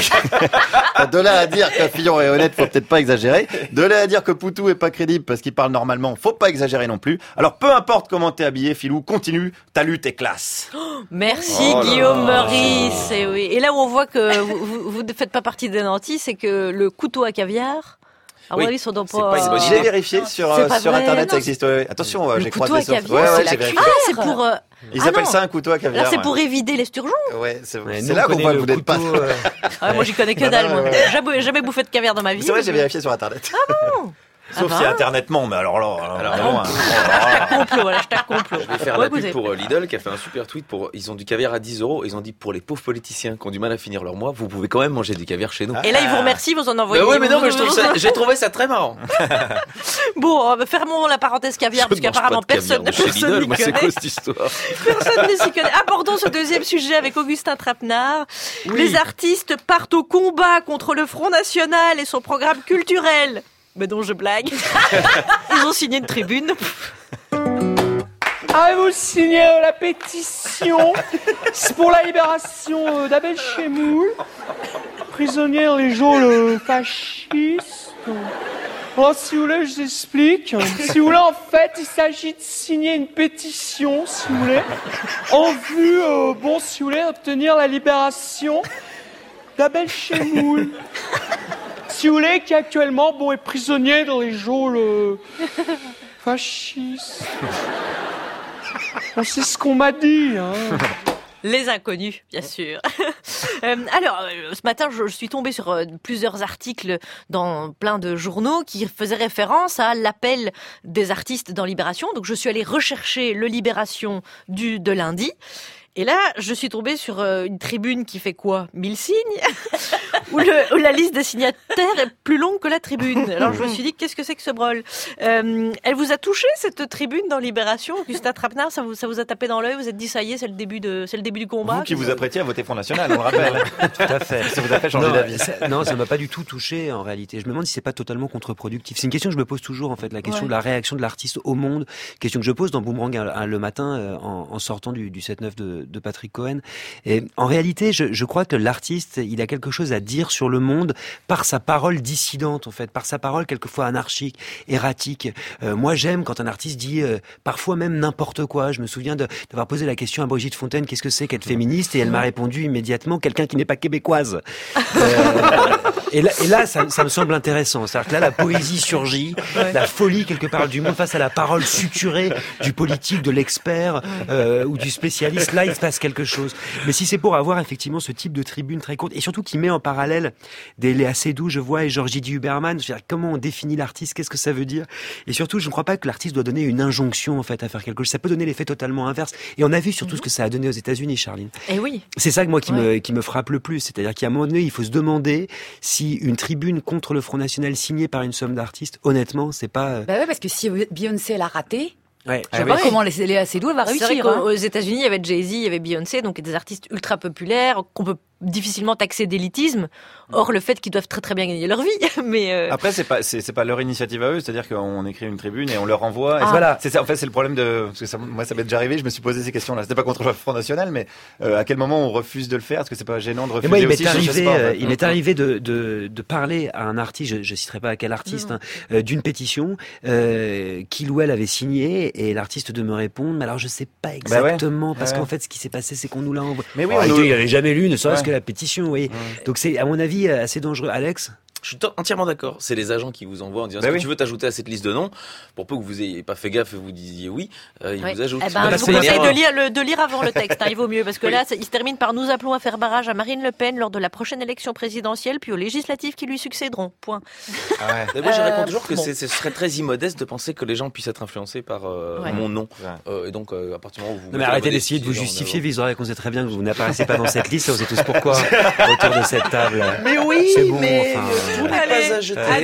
De là à dire que Fillon est honnête, faut peut-être pas exagérer. De là à dire que Poutou est pas crédible parce qu'il parle normalement, faut pas exagérer non plus. Alors, peu importe comment t'es habillé, Philou, continue, ta lutte est classe. Merci Guillaume Meurice. Et là où on voit que vous ne faites pas partie des nantis, c'est que le couteau à caviar... À mon avis, ça doit C'est pas une bonne J'ai idée. vérifié sur Internet, ça existe. Ouais. Attention, j'ai couteau croisé à ça. caviar, c'est la j'ai vérifié. Ah, c'est pour... Ils ah appellent non. ça un couteau à caviar. Là, c'est ouais. pour éviter l'esturgeon. Ouais, c'est nous, là on qu'on voit connaît que vous le n'êtes pas. couteau, Ah, moi, j'y connais que dalle, moi. Jamais bouffé de caviar dans ma vie. C'est vrai, j'ai vérifié sur Internet. Ah bon? Sauf si Internet ment, mais alors là, loin. Hashtag complot. Je vais faire Ouais, la pub écoutez. pour Lidl qui a fait un super tweet pour ils ont du caviar à 10 €. Ils ont dit pour les pauvres politiciens qui ont du mal à finir leur mois, vous pouvez quand même manger du caviar chez nous. Et là, ils vous remercient, vous en envoyez. Bah oui, mais non, mais j'ai trouvé ça très marrant. Bon, fermons la parenthèse caviar, parce qu'apparemment personne chez Lidl, n'y moi, c'est quoi connaît. cette histoire? Personne ne s'y connaît. Abordons ce deuxième sujet avec Augustin Trapenard. Oui. Les artistes partent au combat contre le Front National et son programme culturel. Mais dont je blague. Ils ont signé une tribune. Avez-vous signé la pétition C'est pour la libération d'Abel Chemoul, prisonnier dans les geôles fascistes. Alors, si vous voulez, je vous explique. Si vous voulez, en fait, il s'agit de signer une pétition, si vous voulez, en vue, si vous voulez, d'obtenir la libération d'Abel Chemoul. Si vous voulez, qui actuellement, est prisonnier dans les geôles fascistes. C'est ce qu'on m'a dit, hein. Les inconnus, bien sûr. Ce matin, je suis tombée sur plusieurs articles dans plein de journaux qui faisaient référence à l'appel des artistes dans Libération. Donc, je suis allée rechercher le Libération de lundi. Et là, je suis tombée sur une tribune qui fait quoi 1000 signes où la liste des signataires est plus longue que la tribune. Alors je me suis dit, qu'est-ce que c'est que ce brol Elle vous a touché cette tribune dans Libération, Augustin Trapenard, ça vous a tapé dans l'œil, vous vous êtes dit, ça y est, c'est le début du combat. Vous qui vous apprêtiez à voter Front National, on le rappelle. Tout à fait. Ça vous a fait changer d'avis. Non, ça m'a pas du tout touché en réalité. Je me demande si c'est pas totalement contre-productif. C'est une question que je me pose toujours en fait, la question de la réaction de l'artiste au monde, question que je pose dans Boomerang le matin en sortant du 7-9 de Patrick Cohen. Et en réalité, je crois que l'artiste, il a quelque chose à dire sur le monde par sa parole dissidente en fait, par sa parole quelquefois anarchique, erratique. Moi, j'aime quand un artiste dit parfois même n'importe quoi. Je me souviens d'avoir posé la question à Brigitte Fontaine, qu'est-ce que c'est qu'être féministe, et elle m'a répondu immédiatement, quelqu'un qui n'est pas québécoise. Et là, ça me semble intéressant. C'est-à-dire que là, la poésie surgit, la folie quelque part du monde face à la parole suturée du politique, de l'expert ou du spécialiste. Là, il se passe quelque chose. Mais si c'est pour avoir effectivement ce type de tribune très courte, et surtout qui met en parallèle des Léa Seydoux, je vois, et Georgie D. Huberman, je veux dire, comment on définit l'artiste, qu'est-ce que ça veut dire? Et surtout, je ne crois pas que l'artiste doit donner une injonction en fait à faire quelque chose. Ça peut donner l'effet totalement inverse. Et on a vu surtout ce que ça a donné aux États-Unis, Charline. Et oui. C'est ça que moi qui me frappe le plus. C'est-à-dire qu'à un moment donné, il faut se demander si une tribune contre le Front National signée par une somme d'artistes, honnêtement, c'est pas... Bah ouais, parce que si Beyoncé elle a raté... Ouais. Je sais pas comment Léa Seydoux va réussir. C'est vrai qu'aux États-Unis, il y avait Jay-Z, il y avait Beyoncé, donc des artistes ultra populaires qu'on peut difficilement taxer d'élitisme. Or, le fait qu'ils doivent très très bien gagner leur vie, mais après c'est pas leur initiative à eux, c'est-à-dire qu'on écrit une tribune et on leur envoie. Et voilà. C'est ça, en fait, c'est le problème parce que moi ça m'est déjà arrivé. Je me suis posé ces questions-là. C'était pas contre le Front National, mais à quel moment on refuse de le faire? Est-ce que c'est pas gênant de refuser? Moi, il aussi, m'est arrivé de parler à un artiste, je citerai pas à quel artiste, d'une pétition qu'il ou elle avait signée, et l'artiste de me répondre, mais alors je sais pas exactement, parce qu'en fait ce qui s'est passé, c'est qu'on nous l'a envoyé. Mais oui, il n'avait jamais lu, ne serait-ce que la pétition, vous voyez. Donc c'est, à mon avis, assez dangereux. Alex? Je suis entièrement d'accord. C'est les agents qui vous envoient en disant est-ce que tu veux t'ajouter à cette liste de noms, pour peu que vous ayez pas fait gaffe et vous disiez oui, ils vous ajoutent. Eh ben, je vous conseille de lire avant le texte, il vaut mieux, parce que là, il se termine par nous appelons à faire barrage à Marine Le Pen lors de la prochaine élection présidentielle, puis aux législatives qui lui succéderont. Point. Moi, je réponds toujours que ce serait très immodeste de penser que les gens puissent être influencés par mon nom. Et donc, à partir du moment où vous... Non, mais arrêtez d'essayer de vous justifier, Vizorek, on sait très bien que vous n'apparaissez pas dans cette liste, vous savez tous pourquoi, autour de cette table. Mais oui, c'est bon, mais... Allez, à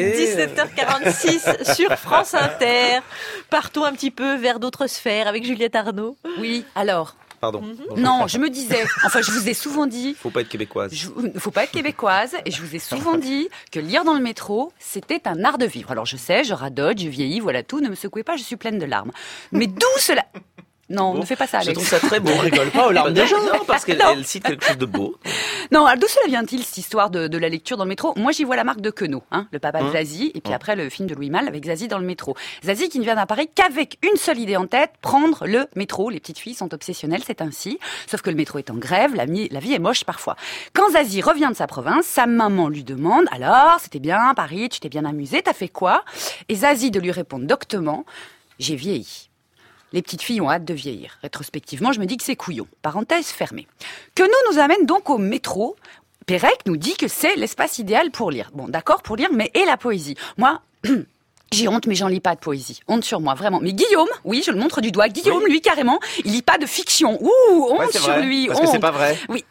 17h46 sur France Inter. Partons un petit peu vers d'autres sphères avec Juliette Arnaud. Oui, alors... Pardon. Non, je me disais, enfin je vous ai souvent dit... Faut pas être québécoise. Faut pas être québécoise, et je vous ai souvent dit que lire dans le métro, c'était un art de vivre. Alors je sais, je radote, je vieillis, voilà tout, ne me secouez pas, je suis pleine de larmes. Mais d'où cela... Non, ne fais pas ça, Alex. Je trouve ça très beau. On rigole pas aux larmes des gens. Non, parce qu'elle cite quelque chose de beau. Non, d'où cela vient-il, cette histoire de la lecture dans le métro? Moi, j'y vois la marque de Queneau, le papa de Zazie, et puis après, le film de Louis Malle avec Zazie dans le métro. Zazie qui ne vient d'apparaître qu'avec une seule idée en tête, prendre le métro. Les petites filles sont obsessionnelles, c'est ainsi. Sauf que le métro est en grève, la vie est moche parfois. Quand Zazie revient de sa province, sa maman lui demande « Alors, c'était bien, Paris, tu t'es bien amusée, t'as fait quoi ?» Et Zazie de lui répondre doctement « J'ai vieilli. » Les petites filles ont hâte de vieillir. Rétrospectivement, je me dis que c'est couillon. Parenthèse fermée. Queneau nous amène donc au métro. Pérec nous dit que c'est l'espace idéal pour lire. Bon, d'accord, pour lire, mais et la poésie? Moi... J'ai honte, mais j'en lis pas de poésie. Honte sur moi, vraiment. Mais Guillaume, oui, je le montre du doigt. Guillaume, lui, carrément, il lit pas de fiction. Ouh, honte sur lui. Parce honte. que c'est pas vrai. Oui.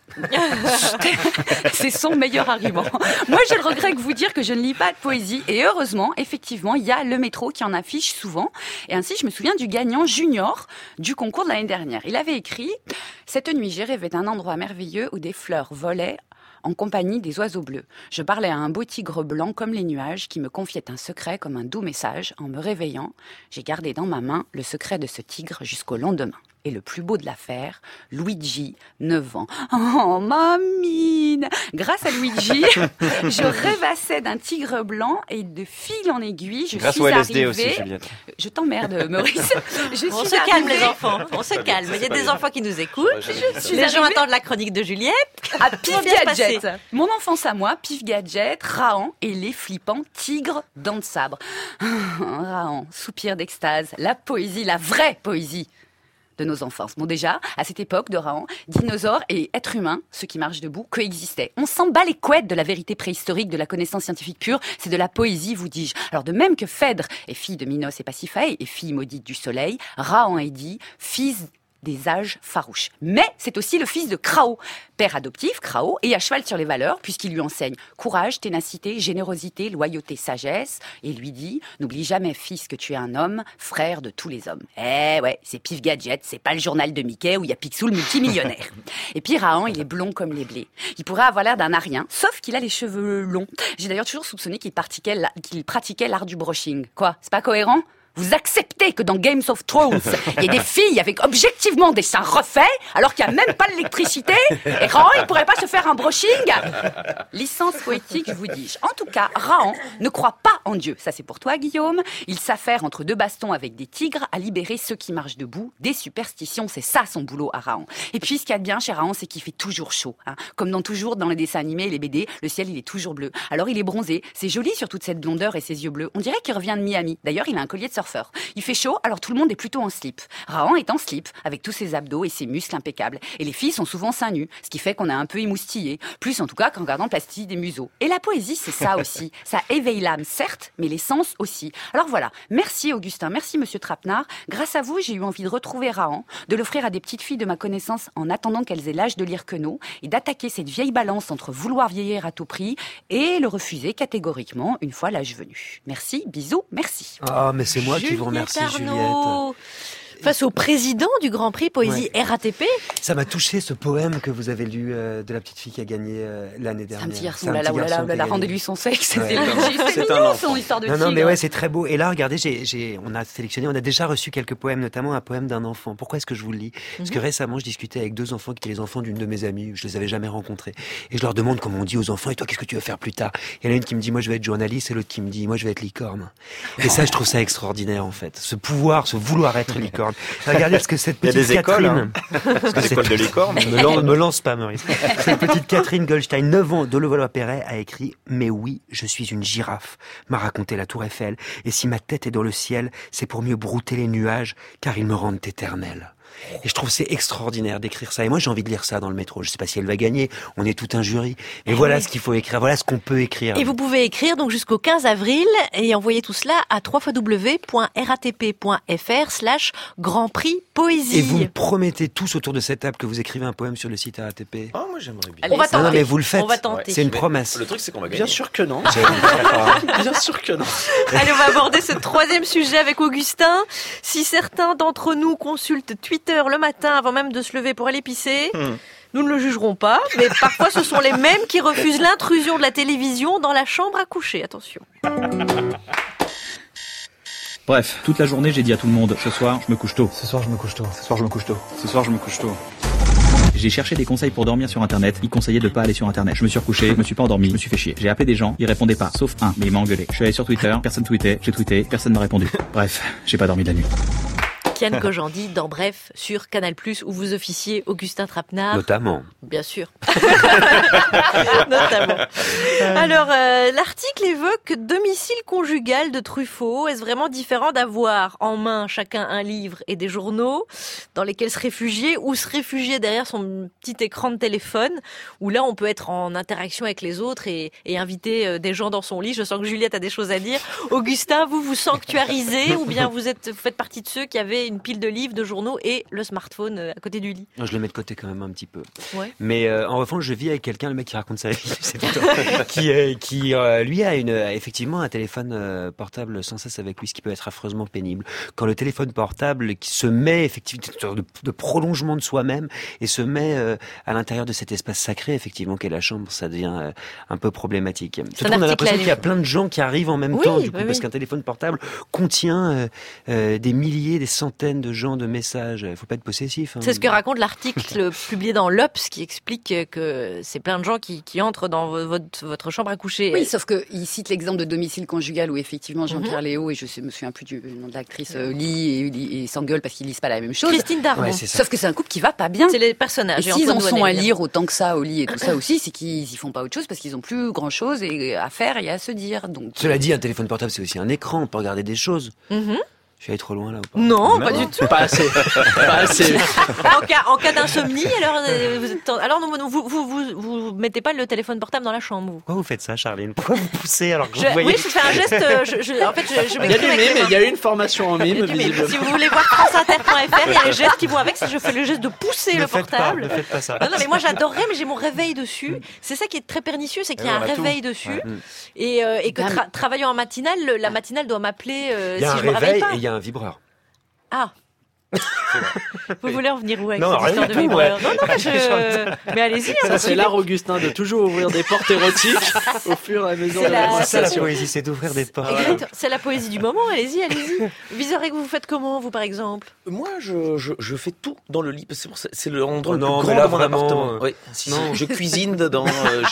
C'est son meilleur argument. Moi, j'ai le regret que vous dire que je ne lis pas de poésie. Et heureusement, effectivement, il y a le métro qui en affiche souvent. Et ainsi, je me souviens du gagnant junior du concours de l'année dernière. Il avait écrit « Cette nuit, j'ai rêvé d'un endroit merveilleux où des fleurs volaient en compagnie des oiseaux bleus. Je parlais à un beau tigre blanc comme les nuages qui me confiait un secret comme un doux message. En me réveillant, j'ai gardé dans ma main le secret de ce tigre jusqu'au lendemain. Et le plus beau de l'affaire, Luigi, 9 ans. Oh, mamine! Grâce à Luigi, je rêvassais d'un tigre blanc et de fil en aiguille, je Grâce suis au LSD arrivée... aussi, Juliette. Je t'emmerde, Maurice. On se calme, les enfants. On se calme. Il y a des enfants qui nous écoutent. Les gens attendent la chronique de Juliette. À Pif Tout va bien se Gadget. passer. Mon enfance à moi, Pif Gadget, Rahan et les flippants tigres dents de sabre. Rahan, soupir d'extase, la poésie, la vraie poésie de nos enfances. Bon, déjà, à cette époque de Rahan, dinosaures et êtres humains, ceux qui marchent debout, coexistaient. On s'en bat les couettes de la vérité préhistorique, de la connaissance scientifique pure, c'est de la poésie, vous dis-je. Alors, de même que Phèdre est fille de Minos et Pasiphae, et fille maudite du soleil, Rahan est dit fils des âges farouches. Mais c'est aussi le fils de Krao, père adoptif, Krao, et à cheval sur les valeurs, puisqu'il lui enseigne courage, ténacité, générosité, loyauté, sagesse, et lui dit « N'oublie jamais, fils, que tu es un homme, frère de tous les hommes. » Eh ouais, c'est Pif Gadget, c'est pas le journal de Mickey où il y a Picsou le multimillionnaire. Et puis Rahan, il est blond comme les blés. Il pourrait avoir l'air d'un arien, sauf qu'il a les cheveux longs. J'ai d'ailleurs toujours soupçonné qu'il pratiquait l'art du brushing. Quoi, c'est pas cohérent ? Vous acceptez que dans Games of Thrones, il y ait des filles avec objectivement des seins refaits, alors qu'il n'y a même pas l'électricité, et Rahan, il ne pourrait pas se faire un brushing? Licence poétique, je vous dis. En tout cas, Rahan ne croit pas en Dieu. Ça, c'est pour toi, Guillaume. Il s'affaire entre deux bastons avec des tigres à libérer ceux qui marchent debout des superstitions. C'est ça, son boulot à Rahan. Et puis, ce qu'il y a de bien chez Rahan, c'est qu'il fait toujours chaud. Comme toujours dans les dessins animés et les BD, le ciel, il est toujours bleu. Alors, il est bronzé. C'est joli sur toute cette blondeur et ses yeux bleus. On dirait qu'il revient de Miami. D'ailleurs, il a un collier de surfeur. Il fait chaud, alors tout le monde est plutôt en slip. Rahan est en slip, avec tous ses abdos et ses muscles impeccables. Et les filles sont souvent seins nus, ce qui fait qu'on a un peu émoustillé. Plus en tout cas qu'en regardant Plastique des museaux. Et la poésie, c'est ça aussi. Ça éveille l'âme, certes, mais les sens aussi. Alors voilà, merci Augustin, merci Monsieur Trapenard. Grâce à vous, j'ai eu envie de retrouver Rahan, de l'offrir à des petites filles de ma connaissance en attendant qu'elles aient l'âge de lire Queneau, et d'attaquer cette vieille balance entre vouloir vieillir à tout prix et le refuser catégoriquement une fois l'âge venu. Merci, bisous, merci. Ah, mais c'est moi qui vous remercie, Juliette. Face au président du Grand Prix Poésie RATP. Ça m'a touché ce poème que vous avez lu de la petite fille qui a gagné l'année dernière. C'est un petit garçon, là, rendez-lui son sexe. Ouais. C'est mignon son histoire de tigre. Non, mais ouais, c'est très beau. Et là, regardez, on a déjà reçu quelques poèmes, notamment un poème d'un enfant. Pourquoi est-ce que je vous le lis? Parce que récemment, je discutais avec deux enfants qui étaient les enfants d'une de mes amies. Je les avais jamais rencontrés. Et je leur demande comment on dit aux enfants, et toi, qu'est-ce que tu veux faire plus tard? Il y en a une qui me dit, moi, je vais être journaliste, et l'autre qui me dit, moi, je vais être licorne. Et ça, je trouve ça extraordinaire, en fait. Ce vouloir être licorne. Regardez, parce que cette petite Catherine... Parce que l'école de licorne. Me lance pas, Maurice. Cette petite Catherine Goldstein, 9 ans, de Levallois-Perret, a écrit « Mais oui, je suis une girafe », m'a raconté la Tour Eiffel. Et si ma tête est dans le ciel, c'est pour mieux brouter les nuages, car ils me rendent éternel. Et je trouve c'est extraordinaire d'écrire ça. Et moi, j'ai envie de lire ça dans le métro. Je sais pas si elle va gagner. On est tout un jury. Mais voilà ce qu'il faut écrire. Voilà ce qu'on peut écrire. Et vous pouvez écrire donc jusqu'au 15 avril et envoyer tout cela à www.ratp.fr/Grand Prix Poésie. Et vous me promettez tous autour de cette table que vous écrivez un poème sur le site RATP. Oh, moi j'aimerais bien. On va tenter. Non, mais vous le faites. On va tenter. C'est une promesse. Le truc, c'est qu'on va gagner. Bien sûr que non. Bien sûr que non. Allez, on va aborder ce troisième sujet avec Augustin. Si certains d'entre nous consultent Twitter le matin avant même de se lever pour aller pisser, nous ne le jugerons pas, mais parfois ce sont les mêmes qui refusent l'intrusion de la télévision dans la chambre à coucher. Attention. Bref, toute la journée, j'ai dit à tout le monde, ce soir, je me couche tôt. Ce soir, je me couche tôt. Ce soir, je me couche tôt. Ce soir, je me couche tôt. J'ai cherché des conseils pour dormir sur internet, ils conseillaient de pas aller sur internet. Je me suis recouché, je me suis pas endormi, je me suis fait chier. J'ai appelé des gens, ils répondaient pas, sauf un, mais il m'a engueulé. Je suis allé sur Twitter, personne tweetait, j'ai tweeté, personne m'a répondu. Bref, j'ai pas dormi de la nuit. Kian Kojandi dans Bref sur Canal+, où vous officiez Augustin Trapenard. Notamment. Bien sûr. Notamment. Alors, l'article évoque domicile conjugal de Truffaut. Est-ce vraiment différent d'avoir en main chacun un livre et des journaux dans lesquels se réfugier ou se réfugier derrière son petit écran de téléphone où là on peut être en interaction avec les autres et inviter des gens dans son lit. Je sens que Juliette a des choses à dire. Augustin, vous sanctuarisez ou bien vous faites partie de ceux qui avaient une pile de livres, de journaux et le smartphone à côté du lit? Je le mets de côté quand même un petit peu. Ouais. Mais en revanche, je vis avec quelqu'un, le mec qui raconte sa vie, c'est plutôt, qui lui a effectivement un téléphone portable sans cesse avec lui, ce qui peut être affreusement pénible. Quand le téléphone portable qui se met effectivement de prolongement de soi-même et se met à l'intérieur de cet espace sacré, effectivement, qu'est la chambre, ça devient un peu problématique. Surtout, on a l'impression qu'il y a plein de gens qui arrivent en même temps, du coup, parce qu'un téléphone portable contient des milliers, des centaines de gens, de messages. Il faut pas être possessif. Hein. C'est ce que raconte l'article publié dans l'Obs qui explique que c'est plein de gens qui entrent dans votre chambre à coucher. Oui, sauf qu'il cite l'exemple de domicile conjugal où effectivement Jean-Pierre Léaud et je me souviens plus du nom de l'actrice lit et s'engueulent parce qu'ils lisent pas la même chose. Christine Darmon. Ouais, sauf que c'est un couple qui va pas bien. C'est les personnages. Et s'ils en sont à lire autant que ça au lit et tout ça aussi, c'est qu'ils y font pas autre chose parce qu'ils ont plus grand chose à faire et à se dire. Donc. Cela dit, un téléphone portable c'est aussi un écran, on peut regarder des choses. Je suis allé trop loin là ou pas? Non, pas du tout. Pas assez. Pas assez. En cas d'insomnie, alors vous mettez pas le téléphone portable dans la chambre. Pourquoi vous faites ça, Charline? Pourquoi vous poussez alors que vous voyez? Oui, je fais un geste. En fait, je il y a du mime, il y a eu une formation en mime. Si vous voulez voir franceinter.fr, il y a les gestes qui vont avec. Si je fais le geste de pousser le portable. Ne faites pas ça. Non, mais moi j'adorerais, mais j'ai mon réveil dessus. C'est ça qui est très pernicieux, c'est qu'il y a un réveil dessus, et que travaillant en matinale, la matinale doit m'appeler si je me réveille pas. Et il y a un vibreur. Ah. Vous voulez en venir où avec cette histoire de vibreur? Non, mais allez-y. Ça, c'est l'art, Augustin, de toujours ouvrir des portes érotiques au fur et à mesure de la C'est ça la conversation. poésie, c'est d'ouvrir des portes. C'est la poésie du moment, allez-y. Vizorek, vous faites comment, vous, par exemple? Moi, je fais tout dans le lit. C'est l'endroit le plus non, grand mais là, de mon vraiment, appartement. Oui. Non, je cuisine dedans.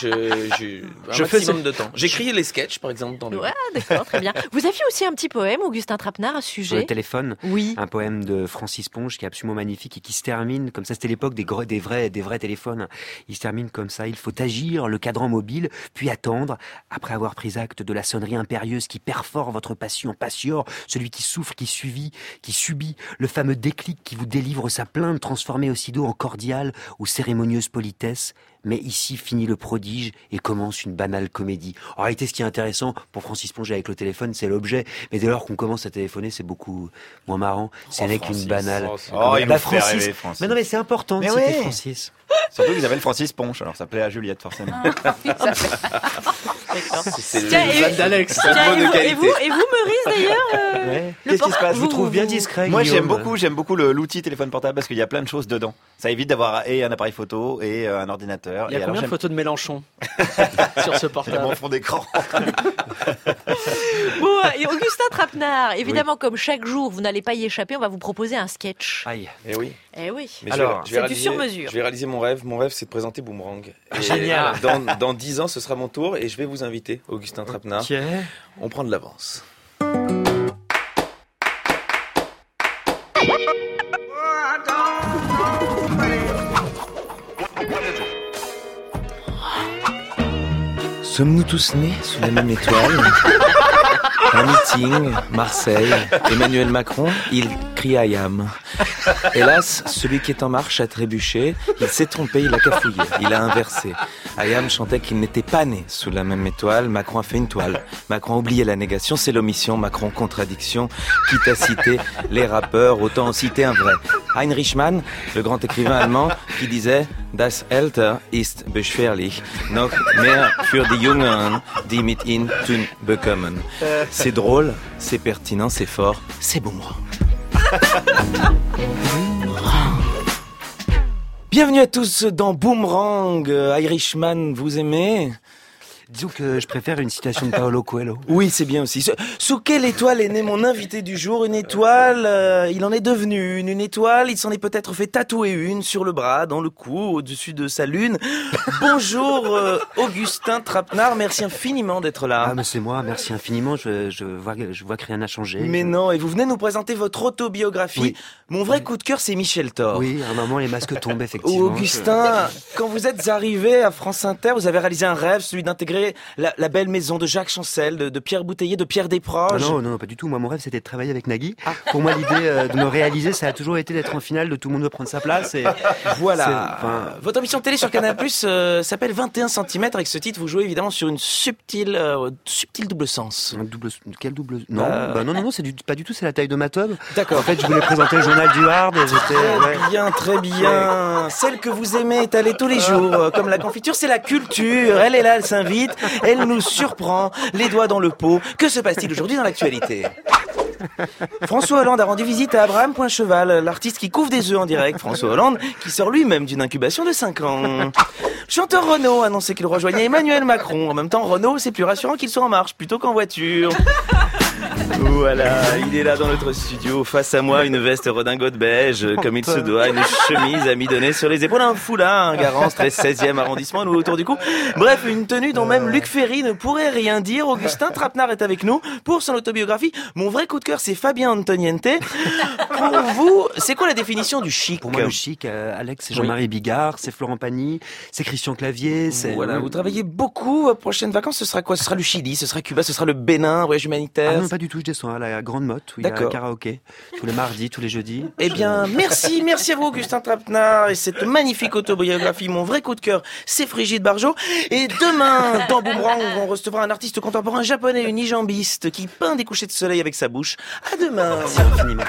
Je maximum de temps. J'écris les sketchs, par exemple, dans le lit. Ouais, d'accord, très bien. Vous aviez aussi un petit poème, Augustin Trapenard, à ce sujet. Sur le téléphone. Oui. Un poème de Francis Ponge qui est absolument magnifique et qui se termine comme ça. C'était l'époque des vrais téléphones. Il se termine comme ça. Il faut agir, le cadran mobile, puis attendre. Après avoir pris acte de la sonnerie impérieuse qui perfore votre passion, passior, celui qui souffre, qui subit le fameux déclic qui vous délivre sa plainte transformée aussitôt en cordiale ou cérémonieuse politesse. Mais ici finit le prodige et commence une banale comédie. En réalité, ce qui est intéressant pour Francis Ponge avec le téléphone, c'est l'objet. Mais dès lors qu'on commence à téléphoner, c'est beaucoup moins marrant. Ce n'est qu'une banale. Il nous fait rêver, Francis. Mais non, mais c'est important de mais citer Francis. Surtout qu'ils appellent Francis Ponche, alors ça plaît à Juliette, forcément. C'est le van d'Alex. Et vous, Meurice, d'ailleurs Qu'est-ce qui se passe? Je vous trouve bien discret, Moi, Guillaume. j'aime beaucoup l'outil téléphone portable parce qu'il y a plein de choses dedans. Ça évite d'avoir et un appareil photo et un ordinateur. Il y a combien de photos de Mélenchon sur ce portable? Mon fond d'écran. Bon, et Augustin Trapenard, évidemment, comme chaque jour, vous n'allez pas y échapper, on va vous proposer un sketch. Aïe. Eh oui. Eh oui. Mais alors, c'est du sur-mesure. Je vais réaliser mon rêve. Mon rêve, c'est de présenter Boomerang. Et génial. Dans 10 ans, ce sera mon tour et je vais vous inviter, Augustin Trapenard. Okay. On prend de l'avance. Sommes-nous tous nés sous la même étoile? Un meeting, Marseille, Emmanuel Macron, il crie Ayam. Hélas, celui qui est en marche a trébuché, il s'est trompé, il a cafouillé, il a inversé. Ayam chantait qu'il n'était pas né sous la même étoile, Macron a fait une toile. Macron a oublié la négation, c'est l'omission, Macron contradiction, quitte à citer les rappeurs, autant en citer un vrai. Heinrich Mann, le grand écrivain allemand, qui disait « Das Alter ist beschwerlich, noch mehr für die Jungen, die mit ihm tun bekommen ». C'est drôle, c'est pertinent, c'est fort, c'est Boomerang. Bienvenue à tous dans Boomerang. Irishman, vous aimez? Disons que je préfère une citation de Paolo Coelho. Oui, c'est bien aussi. Sous quelle étoile est né mon invité du jour? Une étoile, il en est devenu une étoile, il s'en est peut-être fait tatouer une sur le bras, dans le cou, au-dessus de sa lune. Bonjour Augustin Trapenard, merci infiniment d'être là. Ah mais c'est moi, merci infiniment, je vois que rien n'a changé. Mais non, et vous venez nous présenter votre autobiographie. Oui. Mon vrai coup de cœur, c'est Michel Thor. Oui, à un moment les masques tombent effectivement. Augustin, quand vous êtes arrivé à France Inter, vous avez réalisé un rêve, celui d'intégrer la belle maison de Jacques Chancel, de Pierre Bouteiller, de Pierre Desproges. Ah non, pas du tout. Moi, mon rêve, c'était de travailler avec Nagui. Pour moi, l'idée de me réaliser, ça a toujours été d'être en finale, de tout le monde veut prendre sa place. Et voilà. Votre émission de télé sur Canal+ s'appelle 21 cm. Avec ce titre, vous jouez évidemment sur une subtil double sens. Quel double? Non, non, c'est pas du tout. C'est la taille de ma tube. D'accord. En fait, je voulais présenter le journal du Hard. Très bien. Celle que vous aimez étaler tous les jours, comme la confiture, c'est la culture. Elle est là, elle s'invite, elle nous surprend, les doigts dans le pot. Que se passe-t-il aujourd'hui dans l'actualité? François Hollande a rendu visite à Abraham Poincheval, l'artiste qui couvre des œufs en direct. François Hollande, qui sort lui-même d'une incubation de 5 ans. Chanteur Renaud a annoncé qu'il rejoignait Emmanuel Macron. En même temps, Renaud, c'est plus rassurant qu'il soit en marche plutôt qu'en voiture. Voilà, il est là dans notre studio, face à moi, une veste redingote beige, comme il se doit, une chemise amidonnée sur les épaules, un foulard, un Garance, 16e arrondissement, nous autour du cou. Bref, une tenue dont même Luc Ferry ne pourrait rien dire. Augustin Trapenard est avec nous pour son autobiographie. Mon vrai coup de cœur, c'est Fabien Antoniente. Pour vous, c'est quoi la définition du chic? Pour moi, le chic, Alex, c'est Jean-Marie Bigard, c'est Florent Pagny, c'est Christian Clavier, c'est... Voilà, vous travaillez beaucoup. Vos prochaines vacances, ce sera quoi? Ce sera le Chili, ce sera Cuba, ce sera le Bénin, voyage humanitaire? Ah non, pas du tout, je descends à la Grande Motte, où il y a un karaoké, tous les mardis, tous les jeudis. Eh bien, merci à vous, Augustin Trapenard, et cette magnifique autobiographie. Mon vrai coup de cœur, c'est Frigide Barjot. Et demain, dans Boomerang, on recevra un artiste contemporain japonais, une unijambiste, qui peint des couchers de soleil avec sa bouche. À demain. Merci infiniment.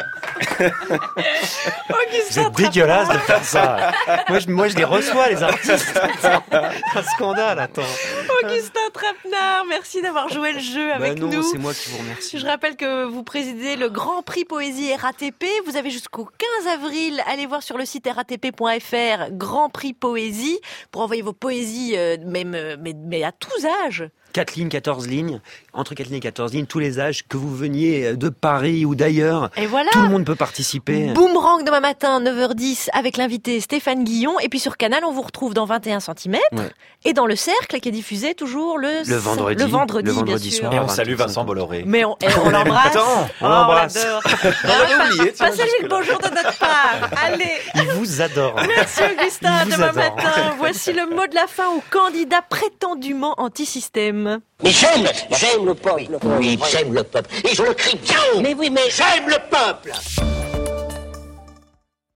C'est dégueulasse de faire ça. Moi, je les reçois, les artistes. Un scandale, attends. Augustin Trapenard, merci d'avoir joué le jeu avec nous. C'est moi qui vous remercie. Je rappelle que vous présidez le Grand Prix Poésie RATP. Vous avez jusqu'au 15 avril. Allez voir sur le site ratp.fr, Grand Prix Poésie, pour envoyer vos poésies, mais à tous âges. 4 lignes, 14 lignes, entre 4 lignes et 14 lignes, tous les âges, que vous veniez de Paris ou d'ailleurs, et voilà. Tout le monde peut participer. Boomerang demain matin, 9h10, avec l'invité Stéphane Guillon. Et puis sur Canal, on vous retrouve dans 21 cm. Ouais. Et dans Le Cercle, qui est diffusé toujours le vendredi soir. Et on salue Vincent Bolloré. Mais on l'embrasse. On l'embrasse. On l'avait oublié. Passez-lui le bonjour de notre part. Allez. Il vous adore. Merci Augustin. Demain matin, voici le mot de la fin aux candidats prétendument anti-système. Mais j'aime le peuple. Oui, j'aime le peuple. Et je le crie bien. Mais oui, mais j'aime le peuple.